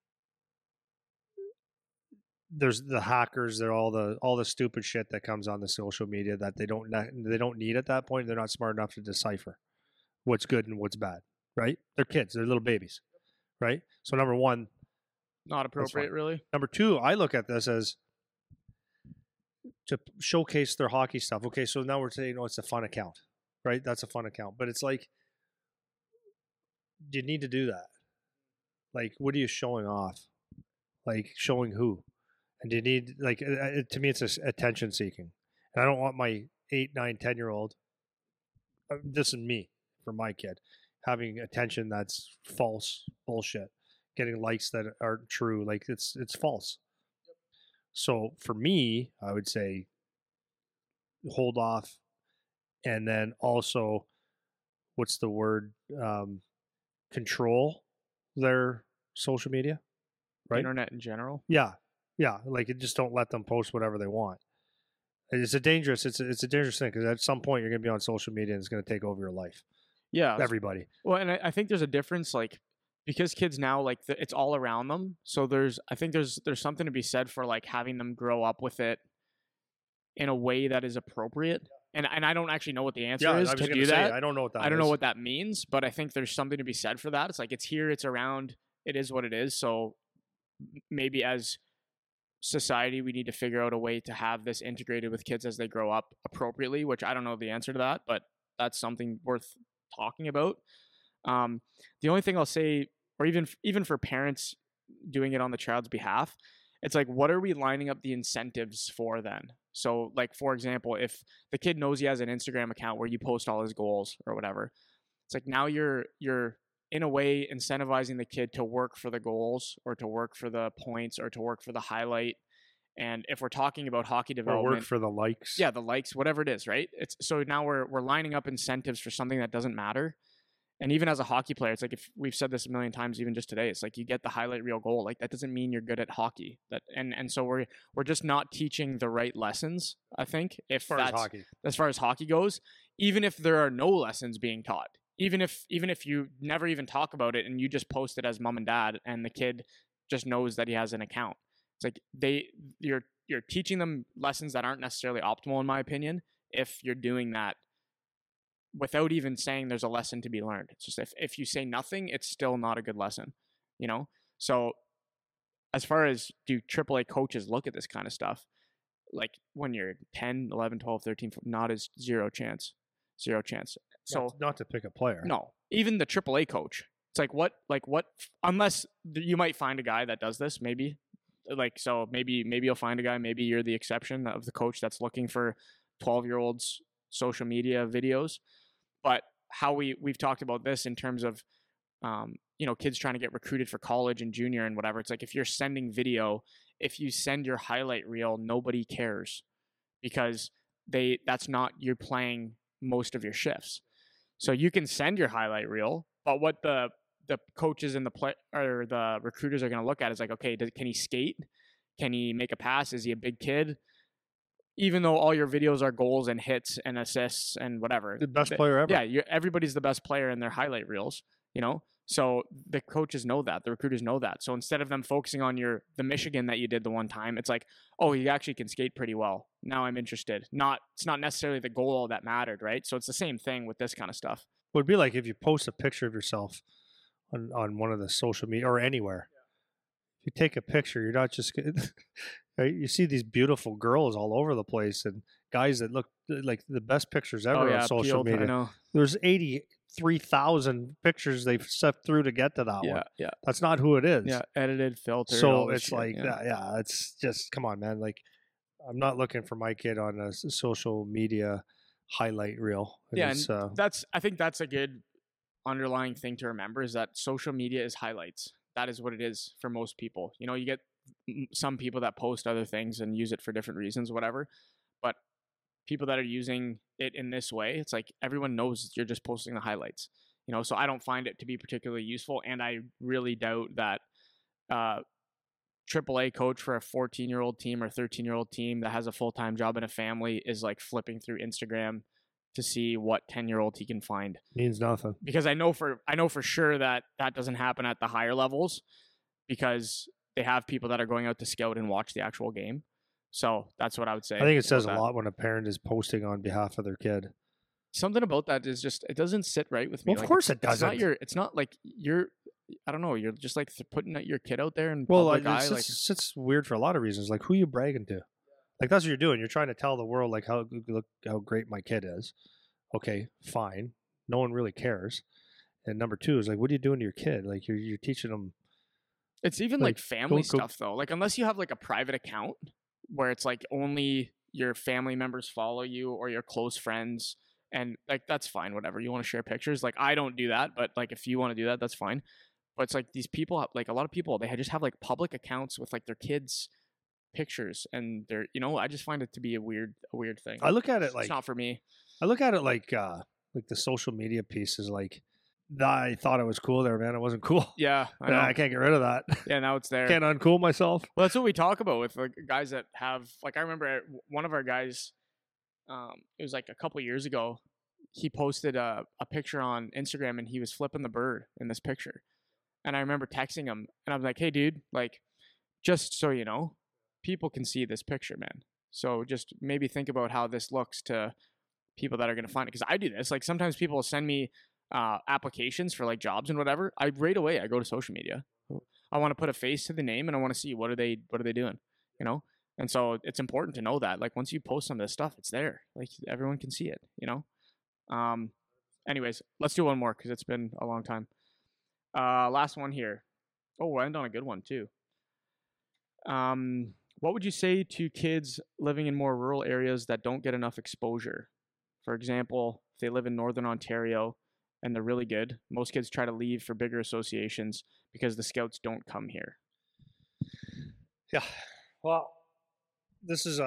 there's the hackers, they're all the stupid shit that comes on the social media that they don't need at that point. They're not smart enough to decipher what's good and what's bad, right? They're kids, they're little babies, right? So number one, Not appropriate, really. number two, I look at this as to showcase their hockey stuff. Okay, so now we're saying, it's a fun account, right? That's a fun account. But it's like, do you need to do that? Like, what are you showing off? Like, showing who? And do you need, like, to me, it's attention seeking. And I don't want my 8, 9, 10-year-old, this is me, for my kid, having attention that's false bullshit, getting likes that aren't true. Like, it's false. So for me, I would say hold off, and then also, what's the word? Control their social media, right? Internet in general. Yeah. Like, just don't let them post whatever they want. It's a dangerous thing because at some point you're going to be on social media and it's going to take over your life. Yeah. Everybody. Well, and I think there's a difference, like, because kids now, like, it's all around them. So I think there's something to be said for, like, having them grow up with it in a way that is appropriate. And I don't actually know what the answer is to do that. I don't know what that is. I don't know what that means, but I think there's something to be said for that. It's like, it's here, it's around, it is what it is. So maybe as society, we need to figure out a way to have this integrated with kids as they grow up appropriately, which I don't know the answer to that, but that's something worth talking about. The only thing I'll say or even for parents doing it on the child's behalf, it's like, what are we lining up the incentives for then? So like, for example, if the kid knows he has an Instagram account where you post all his goals or whatever, it's like now you're in a way incentivizing the kid to work for the goals or to work for the points or to work for the highlight. And if we're talking about hockey Or development, work for the likes. yeah, the likes, whatever it is, right? It's so now we're lining up incentives for something that doesn't matter. And even as a hockey player, it's like, if we've said this a million times, even just today, it's like you get the highlight reel goal. Like that doesn't mean you're good at hockey. And so we're just not teaching the right lessons, I think, As far as hockey goes, even if there are no lessons being taught. Even if you never even talk about it and you just post it as mom and dad and the kid just knows that he has an account. It's like you're teaching them lessons that aren't necessarily optimal, in my opinion, if you're doing that without even saying there's a lesson to be learned. It's just if you say nothing, it's still not a good lesson, you know? So as far as do AAA coaches look at this kind of stuff, like when you're 10, 11, 12, 13, not as zero chance. So not to pick a player. no, even the AAA coach, it's like what, unless you might find a guy that does this, maybe maybe you'll find a guy, maybe you're the exception of the coach that's looking for 12-year-olds social media videos. But how we've talked about this in terms of, kids trying to get recruited for college and junior and whatever. It's like, if you're sending video, if you send your highlight reel, nobody cares because that's not you're playing most of your shifts. So you can send your highlight reel, but what the coaches and the recruiters are going to look at is like, okay, can he skate? Can he make a pass? Is he a big kid? Even though all your videos are goals and hits and assists and whatever. The best player ever. Yeah, everybody's the best player in their highlight reels, So the coaches know that, the recruiters know that. So instead of them focusing on the Michigan that you did the one time, it's like, oh, he actually can skate pretty well. Now I'm interested. It's not necessarily the goal that mattered, right? So it's the same thing with this kind of stuff. It would be like if you post a picture of yourself on one of the social media or anywhere. If you take a picture, you're not just you see these beautiful girls all over the place and guys that look like the best pictures ever on social media. I know. There's 83,000 pictures they've sifted through to get to that one. Yeah. That's not who it is. Yeah, edited, filtered. So it's it's just, come on, man. Like, I'm not looking for my kid on a social media highlight reel. I think that's a good underlying thing to remember, is that social media is highlights. That is what it is for most people. You get some people that post other things and use it for different reasons, whatever. But people that are using it in this way, it's like everyone knows you're just posting the highlights. So I don't find it to be particularly useful, and I really doubt that AAA coach for a 14-year-old team or 13-year-old team that has a full-time job and a family is like flipping through Instagram to see what 10-year-old he can find. Means nothing. Because I know for sure that doesn't happen at the higher levels, because they have people that are going out to scout and watch the actual game. So that's what I would say. I think it says a lot when a parent is posting on behalf of their kid. Something about that is just, it doesn't sit right with me. Well, of course it doesn't. It's not like you're, I don't know, you're just like putting your kid out there in public eye. It's weird for a lot of reasons. Like, who are you bragging to? Like, that's what you're doing. You're trying to tell the world, like, how great my kid is. Okay, fine. No one really cares. And number two is like, what are you doing to your kid? Like, you're teaching them. It's even like family stuff though. Like, unless you have like a private account where it's like only your family members follow you or your close friends, and like, that's fine. Whatever, you want to share pictures. Like, I don't do that, but like, if you want to do that, that's fine. But it's like these people, like a lot of people, they just have like public accounts with like their kids' pictures, and they're, I just find it to be a weird thing. I look at it like, it's not for me. I look at it like the social media piece is like, I thought it was cool there, man. It wasn't cool. Yeah, I can't get rid of that. Yeah, now it's there. Can't uncool myself. Well, that's what we talk about with like guys that have, like, I remember one of our guys, it was like a couple years ago, he posted a picture on Instagram and he was flipping the bird in this picture. And I remember texting him and I was like, hey dude, like, just so you know, people can see this picture, man. So just maybe think about how this looks to people that are going to find it. Cause I do this. Like, sometimes people will send me applications for like jobs and whatever. I go to social media. I want to put a face to the name and I want to see what are they doing, And so it's important to know that, like, once you post some of this stuff, it's there, like, everyone can see it, Anyways, let's do one more, because it's been a long time. Last one here. Oh, we'll end on a good one too. What would you say to kids living in more rural areas that don't get enough exposure? For example, if they live in Northern Ontario and they're really good, most kids try to leave for bigger associations because the scouts don't come here. Yeah. Well, this is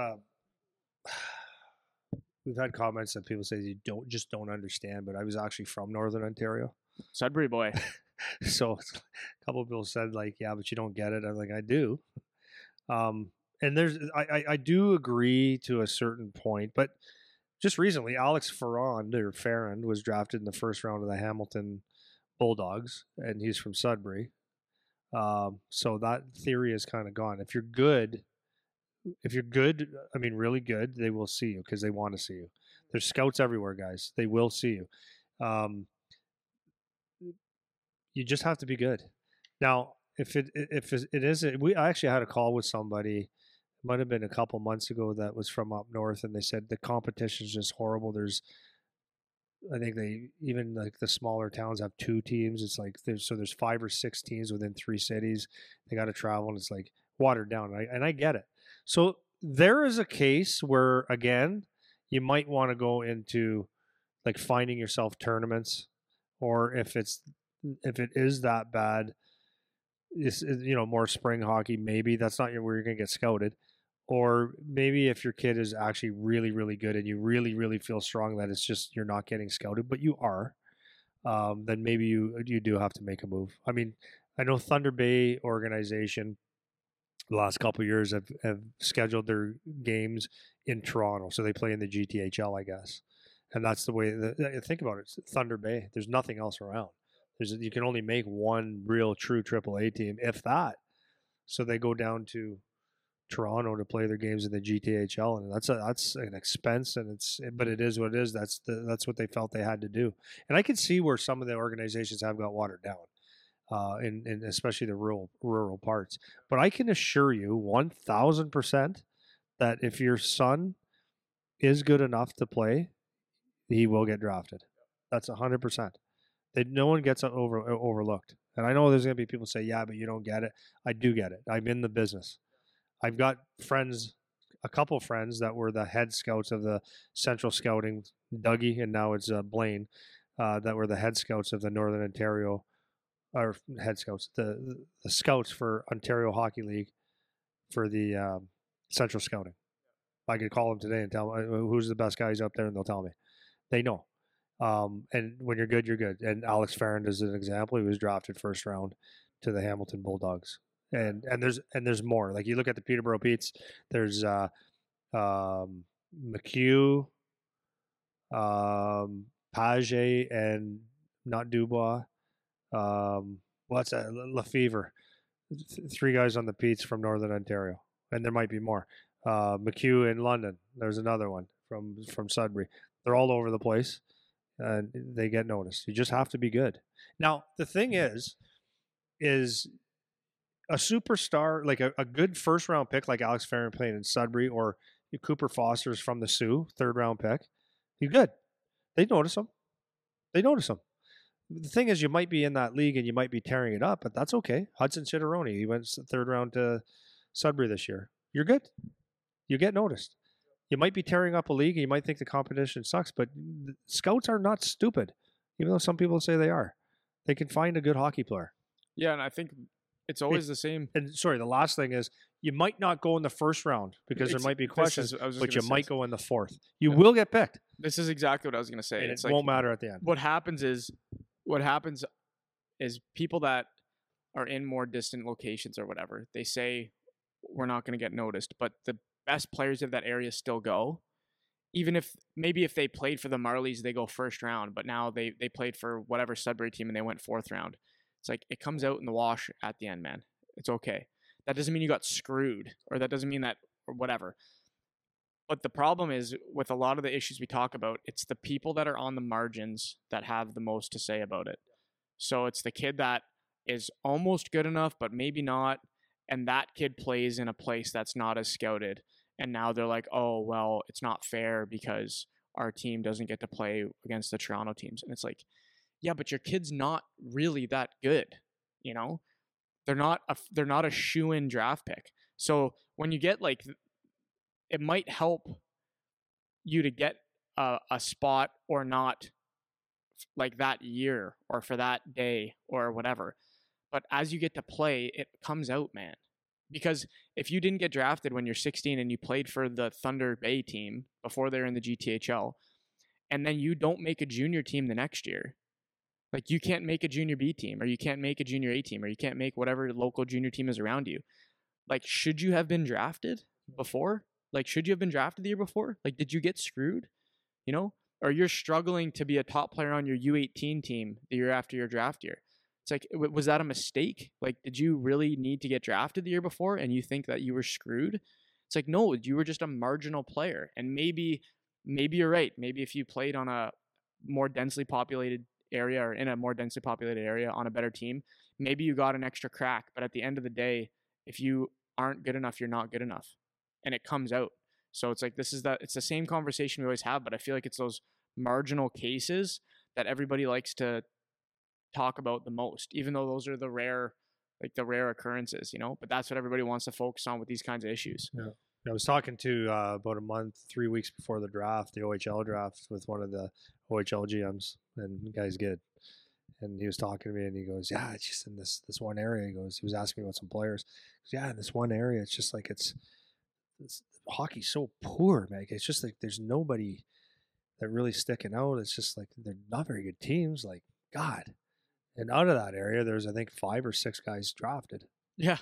we've had comments that people say you don't understand, but I was actually from Northern Ontario. Sudbury boy. So a couple of people said like, yeah, but you don't get it. I'm like, I do. And I do agree to a certain point, but just recently, Alex Ferrand was drafted in the first round of the Hamilton Bulldogs, and he's from Sudbury. So that theory is kind of gone. If you're good, I mean, really good, they will see you because they want to see you. There's scouts everywhere, guys. They will see you. You just have to be good. Now, if it is, I actually had a call with somebody. It might have been a couple months ago that was from up north, and they said the competition is just horrible. I think even like the smaller towns have 2 teams. It's like there's 5 or 6 teams within 3 cities. They got to travel, and it's like watered down. And I get it. So there is a case where again, you might want to go into like finding yourself tournaments, or if it is that bad, it's more spring hockey. Maybe that's not where you're gonna get scouted. Or maybe if your kid is actually really, really good and you really, really feel strong that it's just you're not getting scouted, but you are, then maybe you do have to make a move. I mean, I know Thunder Bay organization the last couple of years have scheduled their games in Toronto, so they play in the GTHL, I guess, and that's the way. Think about it, it's Thunder Bay. There's nothing else around. You can only make one real true AAA team, if that. So they go down to Toronto to play their games in the GTHL, and that's an expense, but it is what it is. That's what they felt they had to do, and I can see where some of the organizations have got watered down, in especially the rural parts. But I can assure you 1,000% that if your son is good enough to play, he will get drafted. That's 100%. No one gets overlooked. And I know there's going to be people say, yeah, but you don't get it. I do get it. I'm in the business. I've got a couple friends that were the head scouts of the Central Scouting, Dougie, and now it's Blaine, that were the head scouts of the Northern Ontario, or head scouts, the scouts for Ontario Hockey League for the Central Scouting. I could call them today and tell them who's the best guys up there, and they'll tell me. They know. And when you're good, you're good. And Alex Ferrand is an example. He was drafted first round to the Hamilton Bulldogs. And there's more. Like you look at the Peterborough Petes, there's McHugh, Page, and not Dubois. What's that? Lefevre. 3 guys on the Petes from Northern Ontario, and there might be more. McHugh in London. There's another one from Sudbury. They're all over the place, and they get noticed. You just have to be good. Now the thing is a superstar, like a good first round pick, like Alex Ferrand playing in Sudbury, or Cooper Foster's from the Sioux, 3rd round pick. He's good. They notice him. The thing is, you might be in that league and you might be tearing it up, but that's okay. Hudson Chitteroni, he went 3rd round to Sudbury this year. You're good. You get noticed. You might be tearing up a league and you might think the competition sucks, but scouts are not stupid, even though some people say they are. They can find a good hockey player. Yeah, and I think it's always the same. And sorry, the last thing is you might not go in the first round because there might be questions, but you might go in the 4th. You will get picked. This is exactly what I was going to say. And it won't matter at the end. What happens is people that are in more distant locations or whatever, they say we're not going to get noticed, but the best players of that area still go. Even if they played for the Marlies, they go first round, but now they played for whatever Sudbury team and they went 4th round. It's like it comes out in the wash at the end, man. It's okay. That doesn't mean you got screwed, or that doesn't mean that, or whatever. But the problem is with a lot of the issues we talk about, it's the people that are on the margins that have the most to say about it. So it's the kid that is almost good enough, but maybe not. And that kid plays in a place that's not as scouted. And now they're like, oh, well, it's not fair because our team doesn't get to play against the Toronto teams. And it's like, Yeah, but your kid's not really that good, you know? They're not a shoo-in draft pick. So when you get like, it might help you to get a spot or not, like that year or for that day or whatever. But as you get to play, it comes out, man. Because if you didn't get drafted when you're 16 and you played for the Thunder Bay team before they're in the GTHL, and then you don't make a junior team the next year, like you can't make a junior B team, or you can't make a junior A team, or you can't make whatever local junior team is around you. Like, should you have been drafted before? Like, should you have been drafted the year before? Like, did you get screwed? You know? Or you're struggling to be a top player on your U18 team the year after your draft year. It's like, was that a mistake? Like, did you really need to get drafted the year before and you think that you were screwed? It's like, no, you were just a marginal player. And maybe you're right. Maybe if you played on a more densely populated area or in a more densely populated area on a better team, maybe you got an extra crack. But at the end of the day, if you aren't good enough, you're not good enough. And it comes out. So it's like, it's the same conversation we always have, but I feel like it's those marginal cases that everybody likes to talk about the most, even though those are the rare occurrences, you know, but that's what everybody wants to focus on with these kinds of issues. Yeah. I was talking to about a month, 3 weeks before the draft, the OHL draft, with one of the OHL GMs, and the guy's good. And he was talking to me and he goes, yeah, it's just in this one area. He was asking me about some players. He goes, yeah, in this one area, it's just like it's hockey's so poor, man. It's just like there's nobody that really sticking out. It's just like they're not very good teams. Like, God. And out of that area, there's, I think, 5 or 6 guys drafted. Yeah,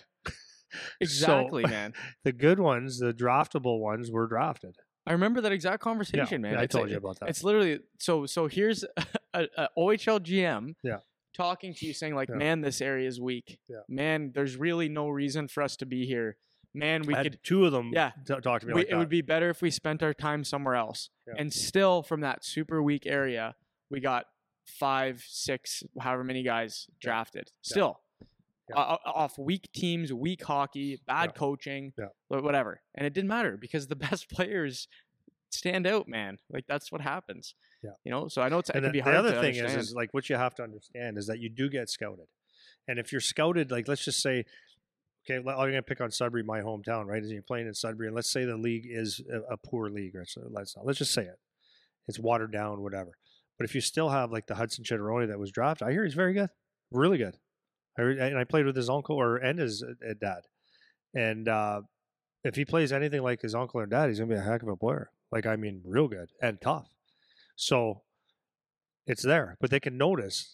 exactly, so, man. The good ones, the draftable ones, were drafted. I remember that exact conversation, man. Yeah, I told you about that. It's literally, so here's a OHL GM talking to you saying like, man, this area is weak. Yeah. Man, there's really no reason for us to be here. Man, we could. 2 of them talk to me like that. It would be better if we spent our time somewhere else. Yeah. And still, from that super weak area, we got 5, 6, however many guys drafted. Still. Off weak teams, weak hockey, bad coaching, whatever. And it didn't matter because the best players stand out, man. Like, that's what happens. Yeah. You know, so I know it can be hard to understand. The other thing is like what you have to understand is that you do get scouted. And if you're scouted, like, let's just say, okay, I'm going to pick on Sudbury, my hometown, right? As you're playing in Sudbury, and let's say the league is a poor league, or so, let's just say it. It's watered down, whatever. But if you still have like the Hudson Chitteroni that was drafted, I hear he's very good, really good. I played with his uncle and his dad. And if he plays anything like his uncle or dad, he's going to be a heck of a player. Like, I mean, real good and tough. So it's there. But they can notice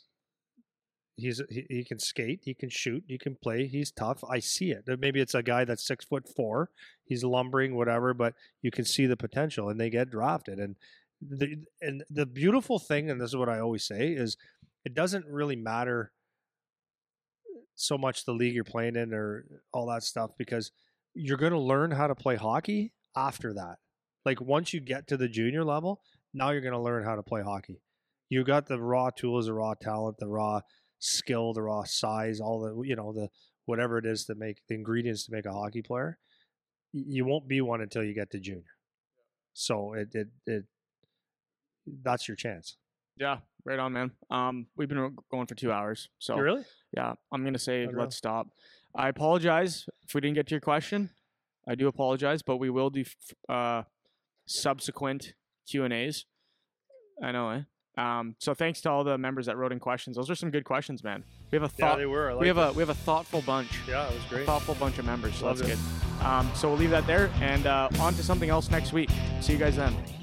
he can skate, he can shoot, he can play, he's tough. I see it. Maybe it's a guy that's 6'4", he's lumbering, whatever, but you can see the potential, and they get drafted. And the beautiful thing, and this is what I always say, is it doesn't really matter so much the league you're playing in or all that stuff, because you're going to learn how to play hockey after that. Like, once you get to the junior level, now you're going to learn how to play hockey. You got the raw tools, the raw talent, the raw skill, the raw size, all the, you know, the whatever it is to make the ingredients to make a hockey player. You won't be one until you get to junior. So it that's your chance. Yeah, right on, man. We've been going for 2 hours. So really? Yeah, I'm going to say let's stop. I apologize if we didn't get to your question. I do apologize, but we will do subsequent Q&As. I know, eh? So thanks to all the members that wrote in questions. Those are some good questions, man. We have a Yeah, they were. We have a thoughtful bunch. Yeah, it was great. A thoughtful bunch of members. So Loved that's good. So we'll leave that there and on to something else next week. See you guys then.